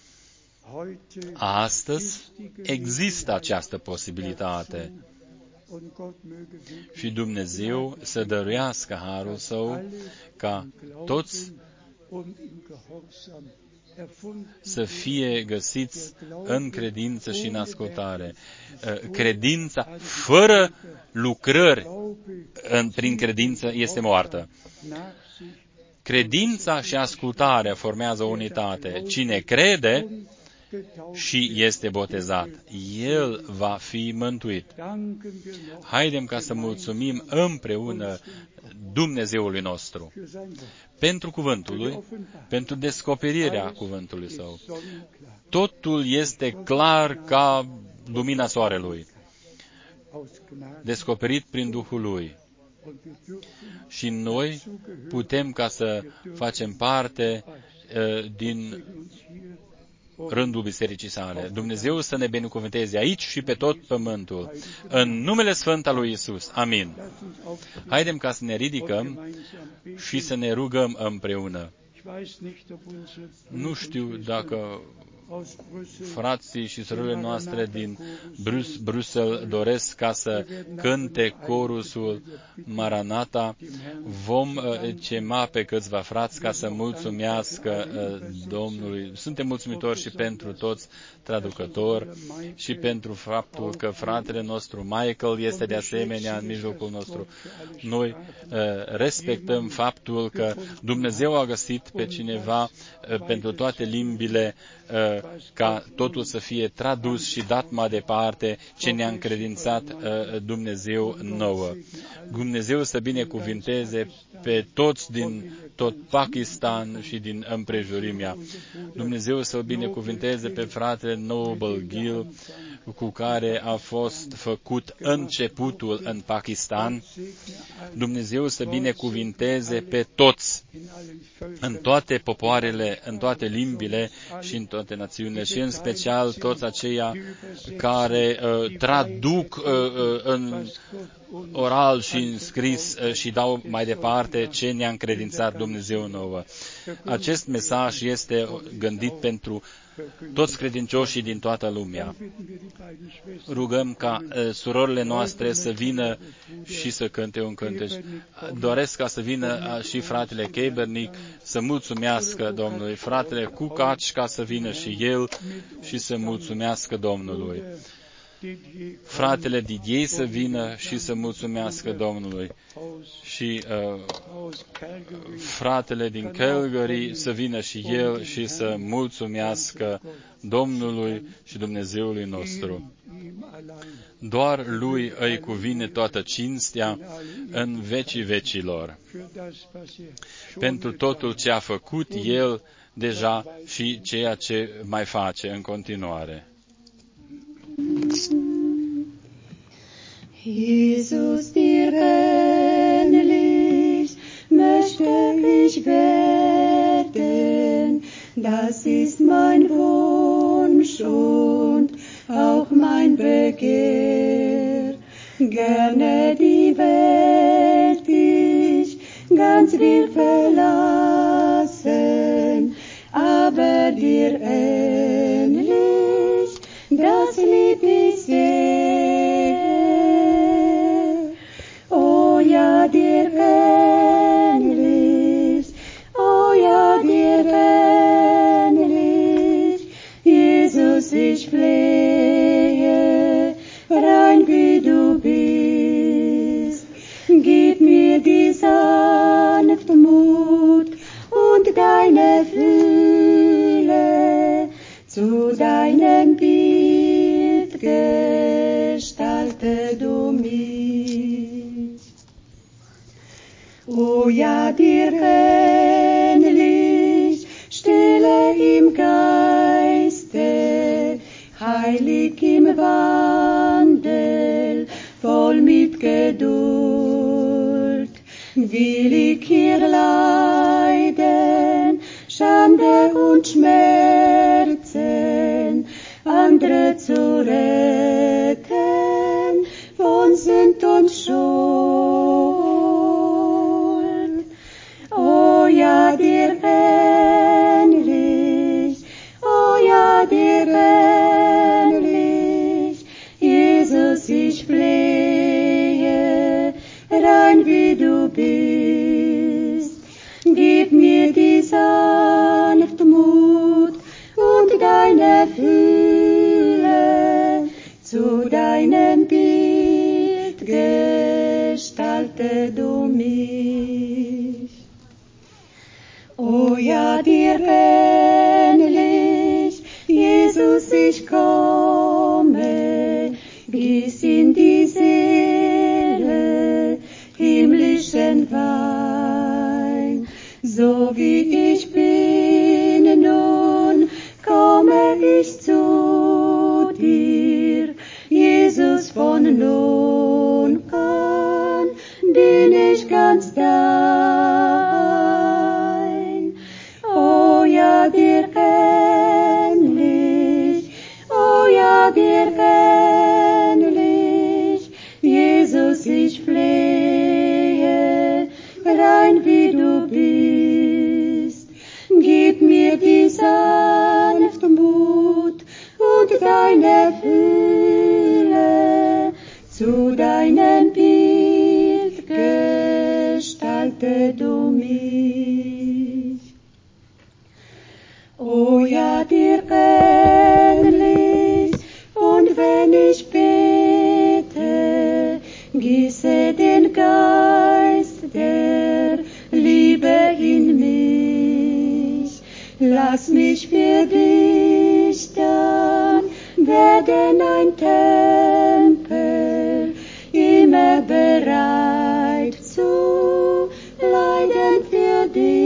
astăzi există această posibilitate. Și Dumnezeu să dăruiască harul Său ca toți să fie găsiți în credință și în ascultare. Credința fără lucrări prin credință este moartă. Credința și ascultarea formează o unitate. Cine crede și este botezat, el va fi mântuit. Haidem ca să mulțumim împreună Dumnezeului nostru pentru cuvântul Lui, pentru descoperirea cuvântului Său. Totul este clar ca lumina soarelui, descoperit prin Duhul Lui. Și noi putem ca să facem parte din rândul bisericii sale. Dumnezeu să ne binecuvânteze aici și pe tot pământul. În numele Sfânt al lui Iisus. Amin. Haidem ca să ne ridicăm și să ne rugăm împreună. Nu știu dacă frații și surorile noastre din Bruxelles doresc ca să cânte corusul Maranata. Vom chema pe câțiva frați ca să mulțumească Domnului. Suntem mulțumitori și pentru toți traducători și pentru faptul că fratele nostru Michael este de asemenea în mijlocul nostru. Noi respectăm faptul că Dumnezeu a găsit pe cineva pentru toate limbile ca totul să fie tradus și dat mai departe ce ne-a încredințat Dumnezeu nouă. Dumnezeu să binecuvinteze pe toți din tot Pakistan și din împrejurimea. Dumnezeu să-l binecuvinteze pe fratele Noble Gill, cu care a fost făcut începutul în Pakistan. Dumnezeu să binecuvinteze pe toți, în toate popoarele, în toate limbile și în toate națiunile și în special toți aceia care traduc în oral și în scris și dau mai departe ce ne-a încredințat Dumnezeu nouă. Acest mesaj este gândit pentru toți credincioșii din toată lumea. Rugăm ca surorile noastre să vină și să cânte un cântec. Doresc ca să vină și fratele Kebernic să mulțumească Domnului, fratele Cucaci ca să vină și el și să mulțumească Domnului. Fratele Didier să vină și să mulțumească Domnului și fratele din Calgary să vină și el și să mulțumească Domnului și Dumnezeului nostru. Doar Lui îi cuvine toată cinstea în vecii vecilor, pentru totul ce a făcut El deja și ceea ce mai face în continuare.
Jesus, dir ähnlich möchte ich werden, das ist mein Wunsch und auch mein Begehr. Gerne die Welt ich ganz will verlassen, aber dir ähnlich, das lieb ich sehr. Oh ja, dir ähnlich, oh ja, dir ähnlich, Jesus, ich flehe, rein wie du bist. Gib mir die Sanftmut und deine Fülle, zu deinem Bild gestalte du mich. O ja, dir ähnlich, Stille im Geiste, heilig im Wandel, voll mit Geduld, will ich hier leiden, Schande und Schmerzen, andere zu retten, von Sünd und Schuld. O ja, dir ähnlich, o ja, dir ähnlich, Jesus, ich flehe, rein wie du bist. Gib mir die Sanftmut und deine Fülle, zu deinem Bild gestalte du mich. O ja, dir ähnlich, Jesus, ich komme, gieß in die Seele himmlischen Wein. So wie ich bin nun, komme ich zu dir, Jesus, von nun an bin ich ganz dein. O ja, dir ähnlich, o ja, dir ähnlich, Jesus, ich flehe, rein wie du bist. Gib mir die Sanftmut und deine Fülle, zu deinem Bild gestalte du mich. O ja, dir ähnlich, und wenn ich bete, gieße den Geist der Liebe in mich. Lass mich für dich dann werden ein Tempel, immer bereit zu leiden für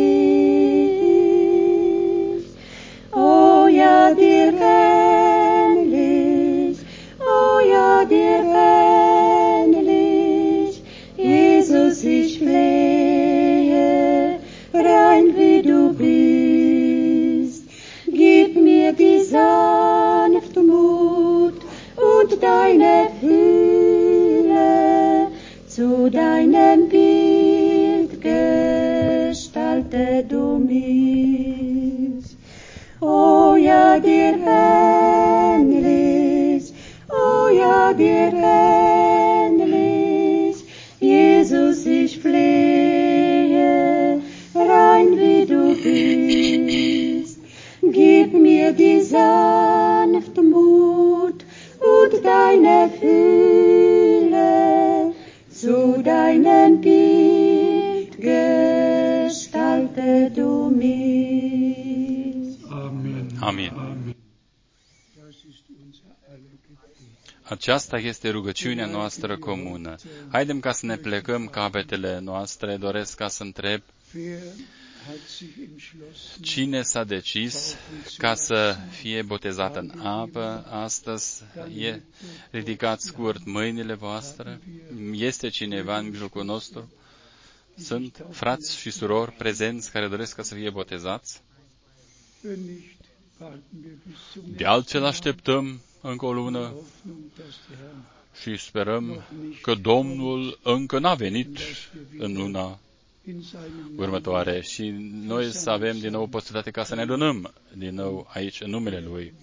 dich. O ja, dir ähnlich, o ja, dir ähnlich, Jesus, ich flehe, rein wie du bist. Gib mir die Sanftmut und deine Fülle, zu deinem Bild gestalte du mich. O ja, dir ähnlich, o ja, dir ähnlich, Jesus, ich flehe, rein wie du bist. Gib mir die Sanftmut und deine Fülle, zu deinem Bild gestalte du mich.
Amin. Aceasta este rugăciunea noastră comună. Haidem ca să ne plecăm capetele noastre. Doresc ca să întreb Cine s-a decis ca să fie botezat în apă astăzi? Ridicați scurt mâinile voastre. Este cineva în mijlocul nostru? Sunt frați și surori prezenți care doresc ca să fie botezați? De altfel așteptăm încă o lună și sperăm că Domnul încă n-a venit în luna următoare și noi să avem din nou posibilitatea ca să ne adunăm din nou aici în numele Lui.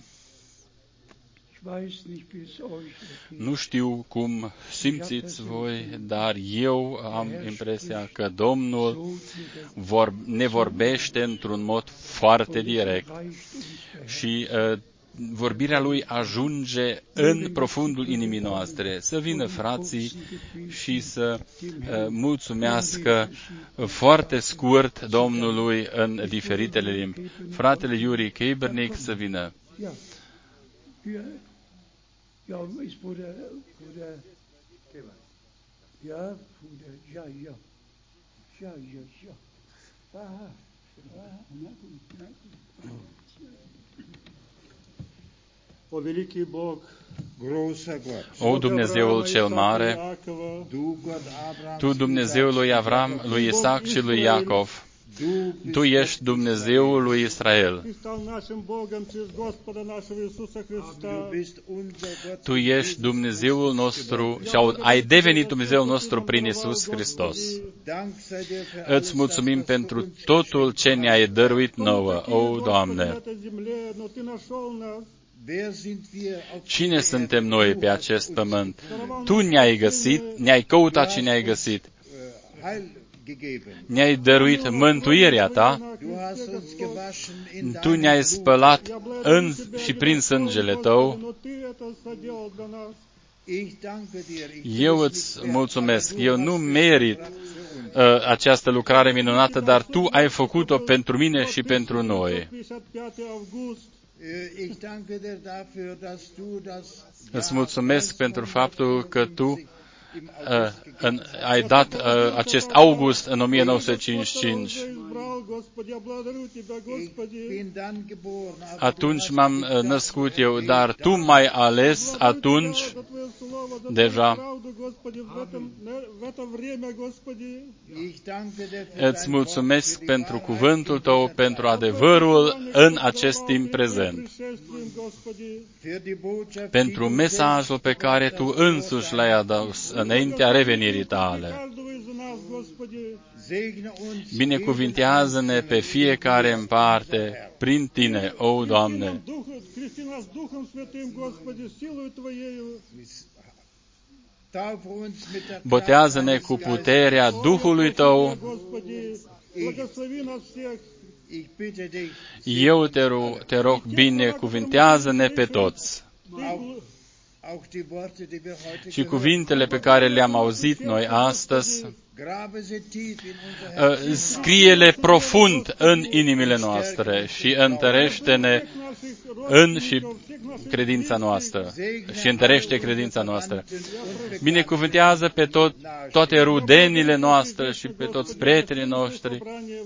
Nu știu cum simțiți voi, dar eu am impresia că Domnul ne vorbește într-un mod foarte direct și vorbirea Lui ajunge în profundul inimii noastre. Să vină frații și să mulțumească foarte scurt Domnului în diferitele limbi. Fratele Iuri Keibernic să vină. O Dumnezeul cel mare, Tu Dumnezeul lui Avram, lui Isaac și lui Iacov, Tu ești Dumnezeul lui Israel. Tu ești Dumnezeul nostru și ai devenit Dumnezeul nostru prin Iisus Hristos. Îți mulțumim pentru totul ce ne-ai dăruit nouă, o Doamne. Cine suntem noi pe acest pământ? Tu ne-ai găsit, ne-ai căutat și ne-ai găsit. Ne-ai dăruit mântuirea Ta, Tu ne-ai spălat în și prin sângele Tău. Eu îți mulțumesc, eu nu merit această lucrare minunată, dar Tu ai făcut-o pentru mine și pentru noi. Îți mulțumesc pentru faptul că Tu ai dat acest august în 1955. Atunci m-am născut eu, dar Tu m-ai ales atunci deja. Îți mulțumesc pentru cuvântul Tău, pentru adevărul în acest timp prezent, pentru mesajul pe care Tu însuși l-ai adus înaintea revenirii Tale. Binecuvintează-ne pe fiecare în parte prin Tine, o Doamne. Botează-ne cu puterea Duhului Tău. Eu te rog, binecuvintează-ne pe toți. Și cuvintele pe care le-am auzit noi astăzi, scrie-le profund în inimile noastre și întărește-ne în și credința noastră și întărește credința noastră. Binecuvântează pe toate rudenile noastre și pe toți prietenii noștri.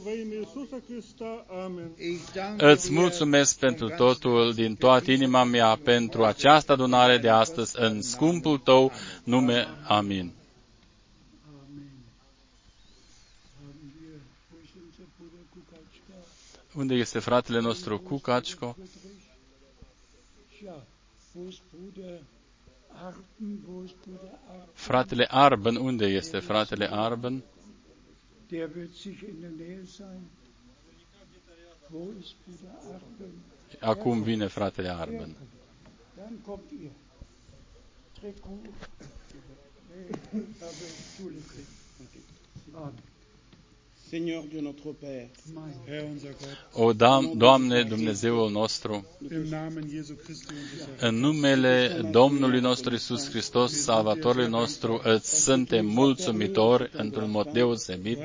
Îți mulțumesc pentru totul din toată inima mea, pentru această adunare de astăzi, în scumpul Tău nume. Amin. Unde este fratele nostru Kukacko? Fratele Arben, unde este fratele Arben? Acum vine fratele Arben. O, Doamne, Dumnezeul nostru, în numele Domnului nostru Iisus Hristos, Salvatorului nostru, îți suntem mulțumitori într-un mod deosebit.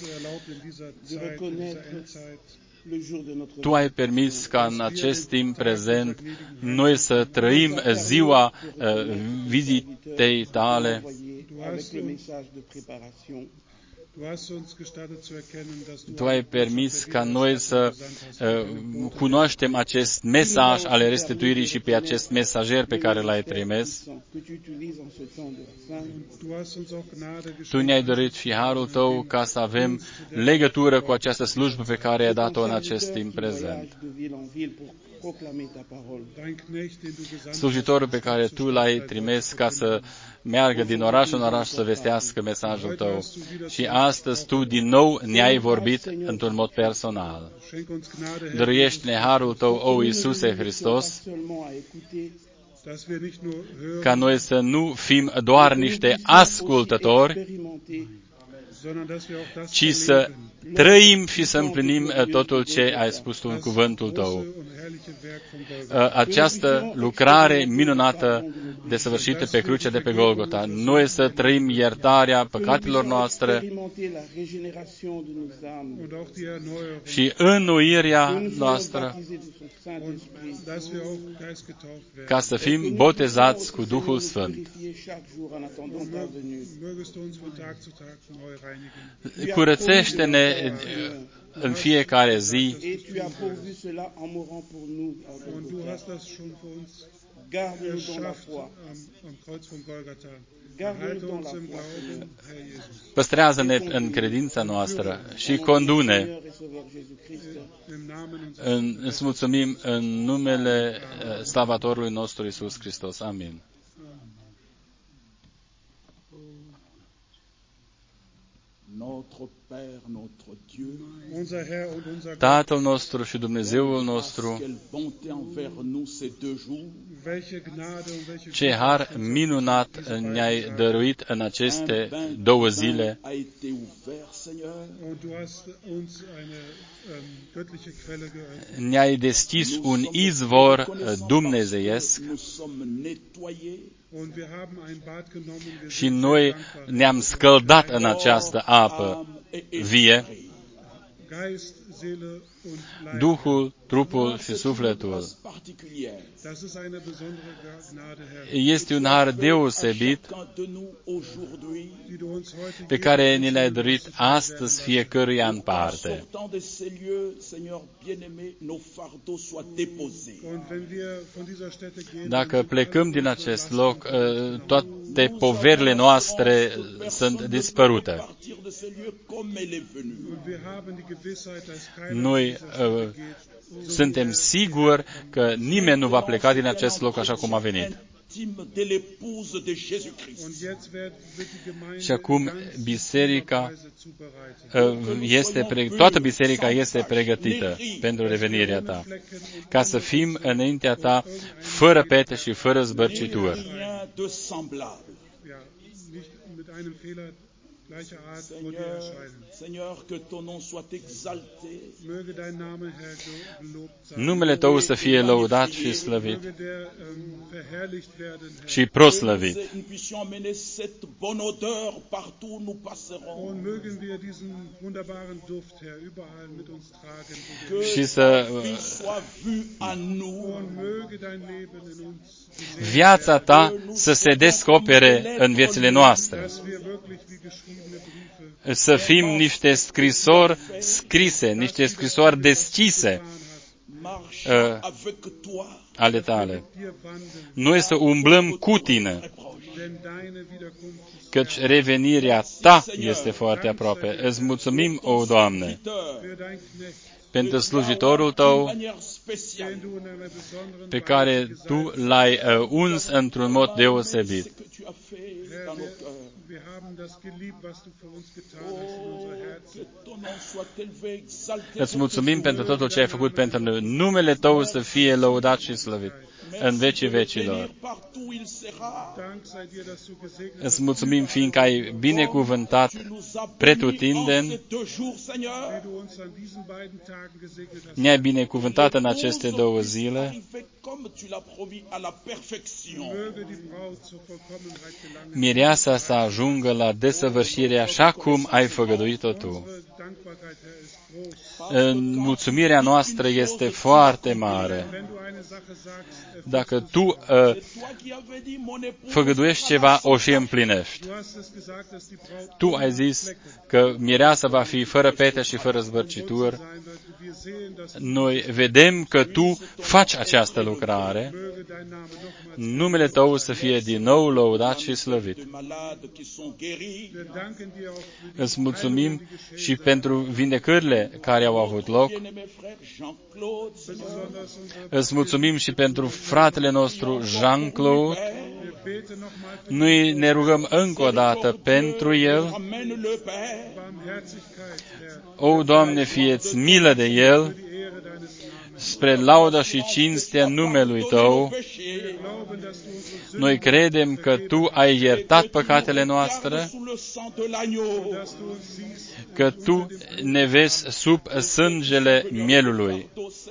Tu ai permis ca în acest timp prezent noi să trăim ziua vizitei Tale. Tu ai permis ca noi să cunoaștem acest mesaj ale restituirii și pe acest mesager pe care l-ai trimis. Tu ne-ai dorit și harul Tău ca să avem legătură cu această slujbă pe care ai dat-o în acest timp prezent. Slujitorul pe care Tu l-ai trimis ca să meargă din oraș în oraș să vestească mesajul Tău. Și astăzi Tu din nou ne-ai vorbit într-un mod personal. Dăruiește-ne harul Tău, o Iisuse Hristos, ca noi să nu fim doar niște ascultători, ci să trăim și să împlinim totul ce ai spus Tu în cuvântul Tău. Această lucrare minunată desăvârșită pe crucea de pe Golgota. Noi să trăim iertarea păcatelor noastre și înnoirea noastră, ca să fim botezați cu Duhul Sfânt. Curățește-ne în fiecare zi. Păstrează-ne în credința noastră și condu-ne. Îți mulțumim în numele Salvatorului nostru Iisus Hristos. Amin. Tatăl nostru și Dumnezeul nostru, ce har minunat ne-ai dăruit în aceste 2 zile. Ne-ai deschis un izvor dumnezeiesc și noi ne-am scăldat în această apă vie, Duhul, trupul și sufletul. Este un har deosebit pe care ni l-ai dorit astăzi fiecăruia în parte. Dacă plecăm din acest loc, toate poverile noastre sunt dispărute. Noi suntem siguri că nimeni nu va pleca din acest loc așa cum a venit. Și acum toată biserica este pregătită pentru revenirea Ta, ca să fim înaintea Ta fără pete și fără zbărcitură. Numele Tău să fie lăudat și slăvit și proslăvit. Și să viața Ta să se descopere în viețile noastre. Să fim niște scrisori scrise, niște scrisori deschise ale Tale. Noi să umblăm cu Tine, căci revenirea Ta este foarte aproape. Îți mulțumim, o Doamne, pentru slujitorul Tău, pe care Tu l-ai uns într-un mod deosebit. Îți mulțumim pentru totul ce ai făcut pentru noi. Numele Tău să fie lăudat și slăvit în vecii vecilor. Îți mulțumim fiindcă ai binecuvântat pretutindeni. Ne-ai binecuvântat în aceste 2 zile. Mireasa să ajungă la desăvârșire așa cum ai făgăduit-o Tu. Mulțumirea noastră este foarte mare. Dacă tu făgăduiești ceva, o și împlinești. Tu ai zis că mireasa va fi fără pete și fără zbărcitură. Noi vedem că tu faci această lucrare. Numele tău să fie din nou lăudat și slăvit. Îți mulțumim și pentru vindecările care au avut loc. Îți mulțumim și pentru fratele nostru Jean-Claude. Noi ne rugăm încă o dată pentru el. O, Doamne, fie-ți milă de el, spre lauda și cinstea numelui Tău. Noi credem că Tu ai iertat păcatele noastre, că Tu ne vezi sub sângele mielului.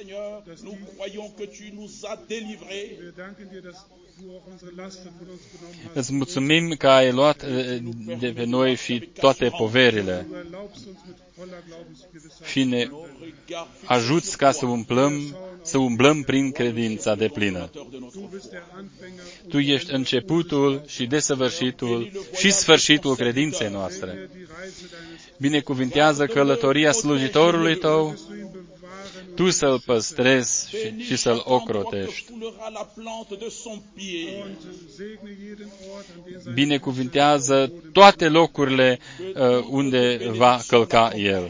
Îți mulțumim că ai luat de pe noi și toate poverile și ne ajuți ca să umblăm prin credința deplină. Tu ești începutul și desăvârșitul și sfârșitul credinței noastre. Binecuvintează călătoria slujitorului Tău, Tu să-l păstrezi și să-l ocrotești. Binecuvintează toate locurile unde va călca el.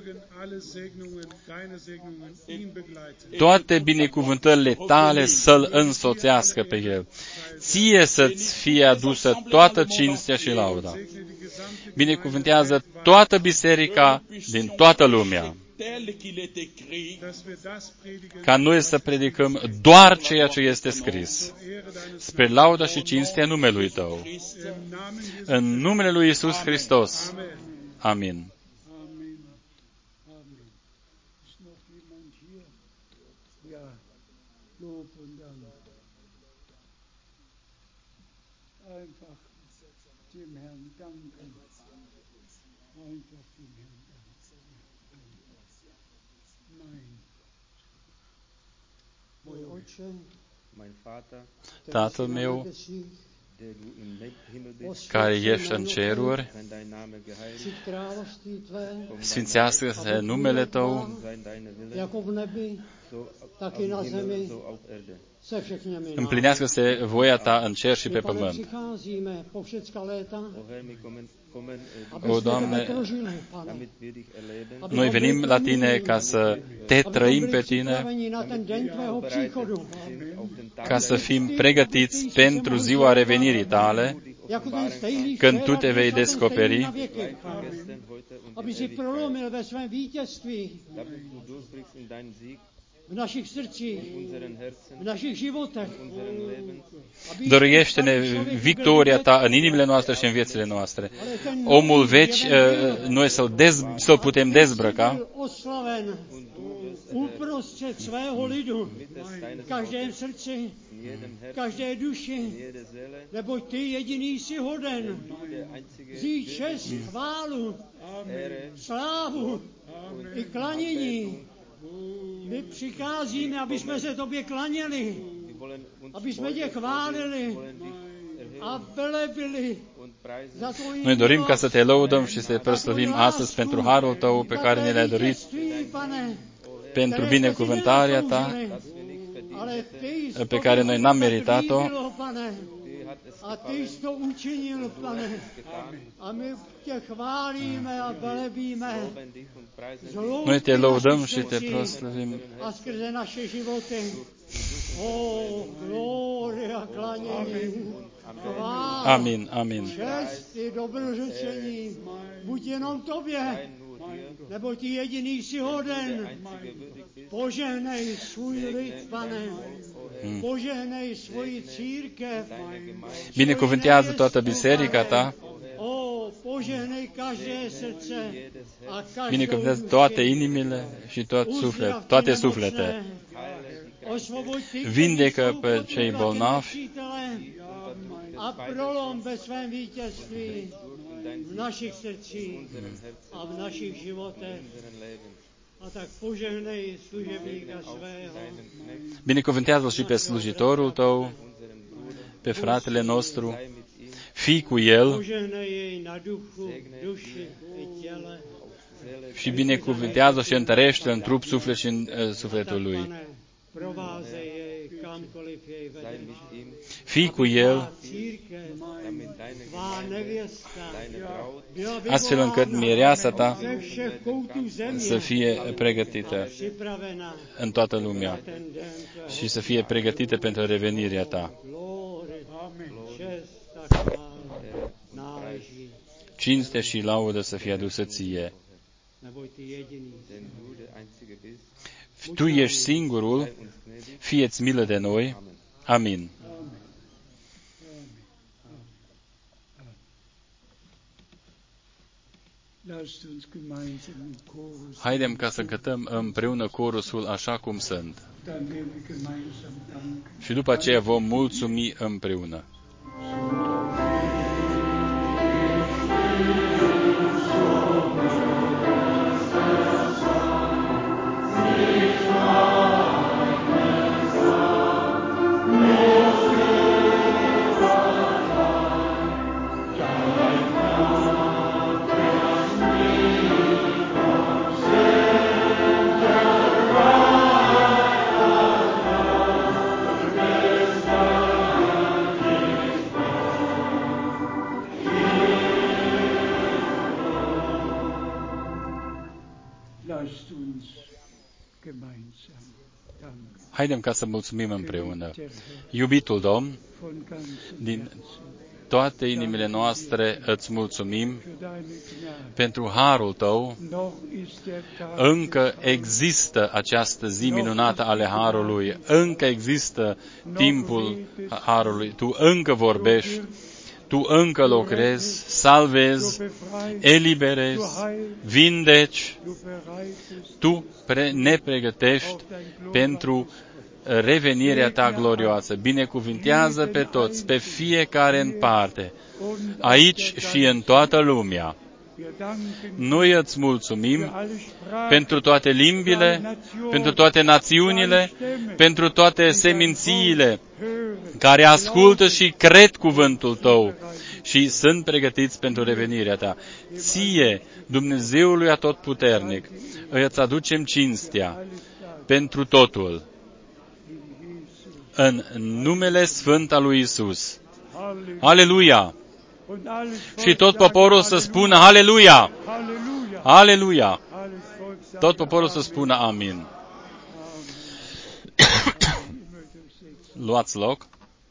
Toate binecuvântările Tale să-l însoțească pe el. Ție să-ți fie adusă toată cinstea și lauda. Binecuvântează toată biserica din toată lumea, ca noi să predicăm doar ceea ce este scris, spre lauda și cinstea numelui Tău. În numele lui Iisus Hristos. Amin. Tatăl meu, care ești în ceruri, sfințească-se numele Tău, împlinească-se voia Ta în cer și pe pământ. O, Doamne, noi venim la Tine ca să Te trăim pe Tine, ca să fim pregătiți pentru ziua revenirii Tale, când Tu Te vei descoperi, dăruiește-ne victoria Ta în inimile noastre și în viețile noastre. Omul veci, noi să-l putem dezbrăca,
uprostřed svého lidu, v každém srdci, v každé duši, neboť Ty jediný jsi hoden vzít čest, chválu, slávu i klanění. My přicházíme, aby jsme se Tobě klaněli, aby jsme Tě chválili a velebili.
Noi dorim ca să Te lăudăm și să Te proslăvim astăzi pentru harul Tău pe care ne l-ai dorit, pentru binecuvântarea Ta, pe care noi n-am meritat-o.
A Ty jsi to učinil, Pane. A my Tě chválíme a velebíme.
Noi Te lăudăm și Te proslăvim.
A skrze naše životy. O, gloria, klanění.
Amin, amin.
Čest i dobrořečení. Buď jenom Tobě, nebo Ty jediný jsi hoden. Požehnej svůj lid, Pane. Požehnej svoji církev.
Binecuvântează toată biserica Ta. Binecuvântează toate inimile și toate suflete. Vindecă pe cei bolnavi
a prolom ve svém vítězství v našich srdcích a v našich životech.
Binecuvântează-l și pe slujitorul tău, pe fratele nostru, fii cu el și binecuvântează și întărește în trup, suflet și în sufletul lui. Fii cu el, astfel încât mireasa ta să fie pregătită în toată lumea și să fie pregătită pentru revenirea ta. Cinste și laudă să fie adusă ție. Tu ești singurul, fie-ți milă de noi. Amin. Haidem ca să cântăm împreună corusul așa cum sunt. Și după aceea vom mulțumi împreună. Haidem ca să mulțumim împreună. Iubitul Domn, din toate inimile noastre îți mulțumim pentru harul tău. Încă există această zi minunată ale harului, încă există timpul harului, tu încă vorbești, tu încă lucrezi, salvezi, eliberezi, vindeci, tu ne pregătești pentru revenirea ta glorioasă. Binecuvintează pe toți, pe fiecare în parte, aici și în toată lumea. Noi îți mulțumim pentru toate limbile, pentru toate națiunile, pentru toate semințiile care ascultă și cred cuvântul tău și sunt pregătiți pentru revenirea ta. Ție, Dumnezeului Atotputernic, îți aducem cinstea pentru totul. În numele sfânt al lui Isus. Aleluia! Și tot poporul să spună Aleluia! Aleluia! Tot poporul să spună Amin. Luați loc.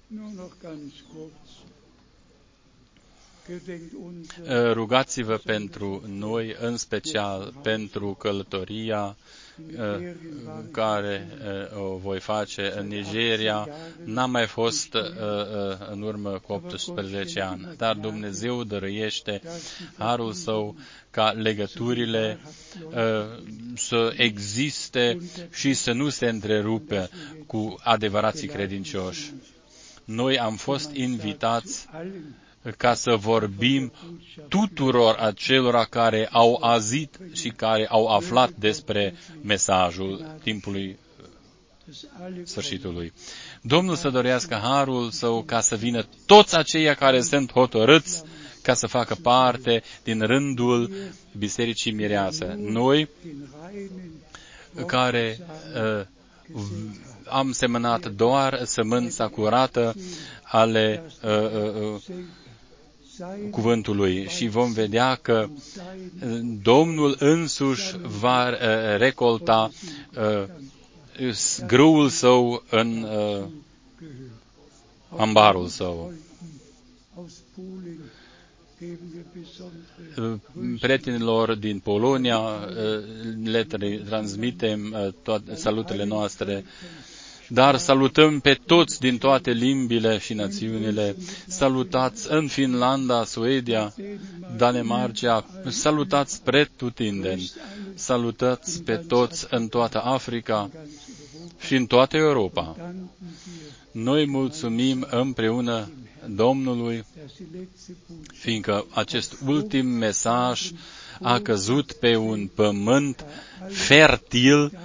Rugați-vă pentru noi, în special pentru călătoria care o voi face în Nigeria. N-am mai fost în urmă cu 18 ani, dar Dumnezeu dăruiește harul său ca legăturile să existe și să nu se întrerupe cu adevărații credincioși. Noi am fost invitați ca să vorbim tuturor acelora care au auzit și care au aflat despre mesajul timpului sfârșitului. Domnul să dorească harul său ca să vină toți aceia care sunt hotărâți ca să facă parte din rândul Bisericii Mireasă. Noi care am semănat doar sămânța curată ale cuvântului și vom vedea că Domnul însuși va recolta grâul său în ambarul său. Prietenilor din Polonia le transmitem toate salutele noastre, dar salutăm pe toți din toate limbile și națiunile. Salutați în Finlanda, Suedia, Danemarca, salutați pretutindeni, salutați pe toți în toată Africa și în toată Europa. Noi mulțumim împreună Domnului fiindcă acest ultim mesaj a căzut pe un pământ fertil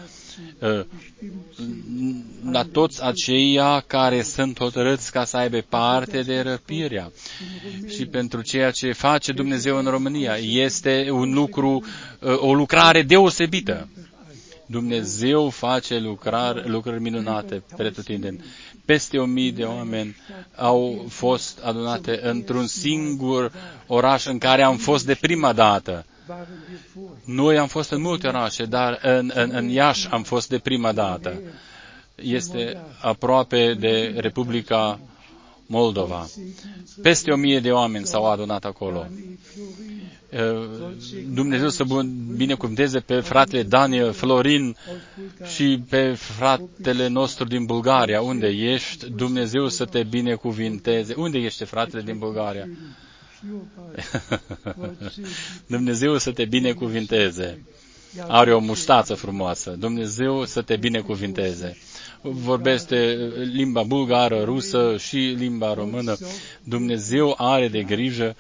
la toți aceia care sunt hotărâți ca să aibă parte de răpirea. Și pentru ceea ce face Dumnezeu în România este un lucru, o lucrare deosebită. Dumnezeu face lucrări minunate pretutindeni. Peste 1000 de oameni au fost adunate într-un singur oraș în care am fost de prima dată. Noi am fost în multe orașe, dar în Iași am fost de prima dată. Este aproape de Republica Moldova. Peste 1000 de oameni s-au adunat acolo. Dumnezeu să binecuvânteze pe fratele Daniel Florin și pe fratele nostru din Bulgaria. Unde ești? Dumnezeu să te binecuvinteze. Unde ești, fratele din Bulgaria? Dumnezeu să te binecuvinteze. Are o mustață frumoasă. Dumnezeu să te binecuvinteze. Vorbește limba bulgară, rusă și limba română. Dumnezeu are de grijă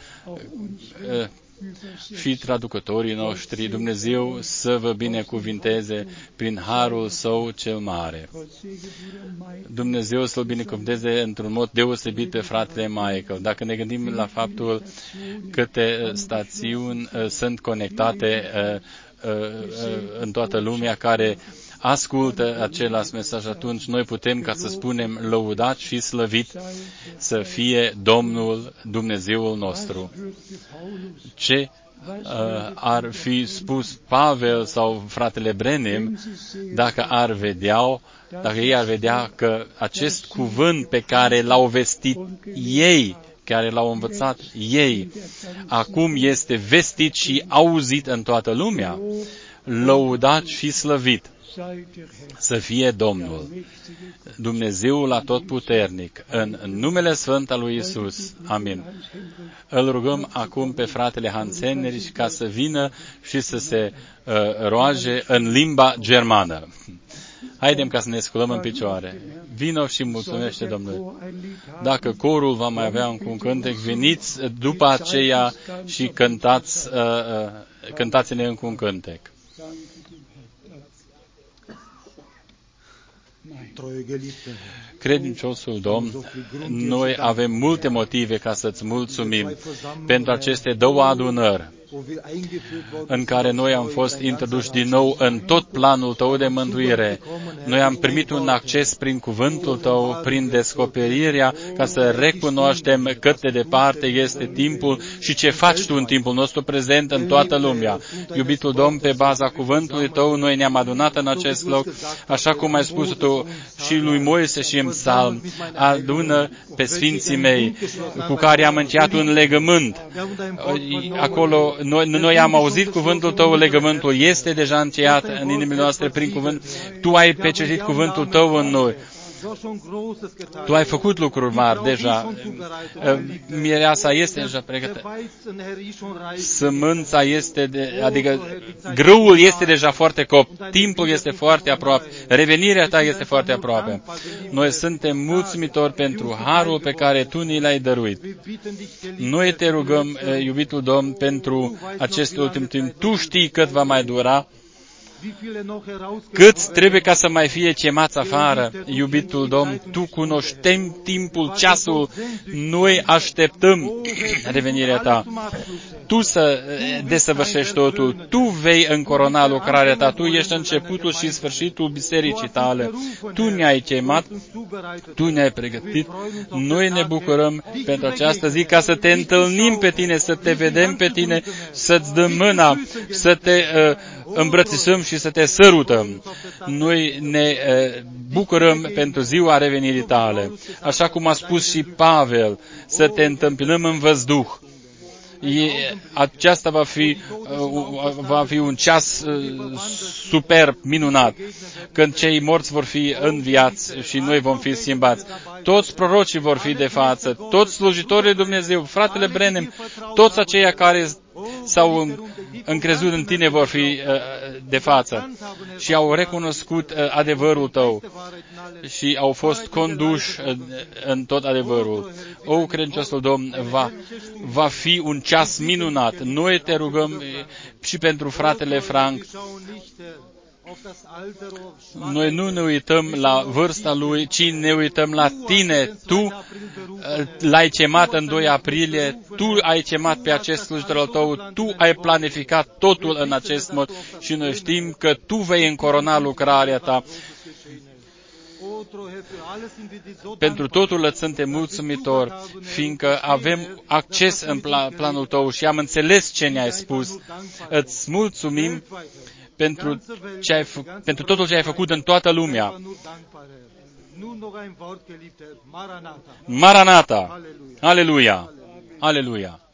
și traducătorii noștri. Dumnezeu să vă binecuvinteze prin harul Său cel mare. Dumnezeu să-l binecuvinteze într-un mod deosebit pe fratele Michael. Dacă ne gândim la faptul câte stațiuni sunt conectate în toată lumea care ascultă același mesaj, atunci noi putem ca să spunem lăudat și slăvit să fie Domnul Dumnezeul nostru. Ce ar fi spus Pavel sau fratele Brenem dacă ei ar vedea că acest cuvânt pe care l-au vestit ei, care l-au învățat ei, acum este vestit și auzit în toată lumea, lăudat și slăvit să fie Domnul, Dumnezeul Atotputernic, în numele Sfânt al lui Iisus. Amin. Îl rugăm acum pe fratele Hanseneri ca să vină și să se roage în limba germană. Haidem ca să ne sculăm în picioare. Vino și mulțumește Domnului. Dacă corul va mai avea un cântec, veniți după aceea și cântați-ne încă un cântec. Credinciosul Domn, noi avem multe motive ca să-ți mulțumim pentru aceste două adunări în care noi am fost introduși din nou în tot planul Tău de mântuire. Noi am primit un acces prin cuvântul Tău, prin descoperirea, ca să recunoaștem cât de departe este timpul și ce faci Tu în timpul nostru prezent în toată lumea. Iubitul Domn, pe baza cuvântului Tău, noi ne-am adunat în acest loc, așa cum ai spus Tu și lui Moise și în psalm, adună pe sfinții mei, cu care am încheiat un legământ. Acolo noi am auzit cuvântul Tău, legământul este deja încheiat în inimile noastre prin cuvânt. Tu ai pecetit cuvântul Tău în noi. Tu ai făcut lucruri mari deja. Mireasa este deja pregătită. Sămânța este, adică grâul este deja foarte copt. Timpul este foarte aproape. Revenirea Ta este foarte aproape. Noi suntem mulțumitori pentru harul pe care Tu ni l-ai dăruit. Noi Te rugăm, iubitul Domn, pentru acest ultim timp. Tu știi cât va mai dura. Cât trebuie ca să mai fie chemați afară, iubitul Domn, Tu cunoști timpul, ceasul, noi așteptăm revenirea Ta. Tu să desăvârșești totul, Tu vei încorona lucrarea Ta, Tu ești începutul și sfârșitul bisericii Tale. Tu ne-ai chemat, Tu ne-ai pregătit, noi ne bucurăm pentru această zi ca să Te întâlnim pe Tine, să Te vedem pe Tine, să-ți dăm mâna, să Te îmbrățișăm și să Te sărutăm. Noi ne bucurăm pentru ziua revenirii Tale. Așa cum a spus și Pavel, să Te întâmpinăm în văzduh. Aceasta va fi un ceas superb, minunat, când cei morți vor fi înviați și noi vom fi schimbați. Toți prorocii vor fi de față, toți slujitorii Dumnezeu, fratele Brenem, toți aceia care s-au încrezut în tine vor fi de față și au recunoscut adevărul tău și au fost conduși în tot adevărul. O, credinciosul Domn, va fi un ceas minunat. Noi te rugăm și pentru fratele Frank. Noi nu ne uităm la vârsta lui, ci ne uităm la tine. Tu l-ai chemat în 2 aprilie, tu ai chemat pe acest slujitor al tău, tu ai planificat totul în acest mod și noi știm că tu vei încorona lucrarea ta. Pentru totul îți suntem mulțumitori, fiindcă avem acces în planul tău și am înțeles ce ne-ai spus. Îți mulțumim pentru totul ce ai făcut în toată lumea. Maranatha! Aleluia! Aleluia!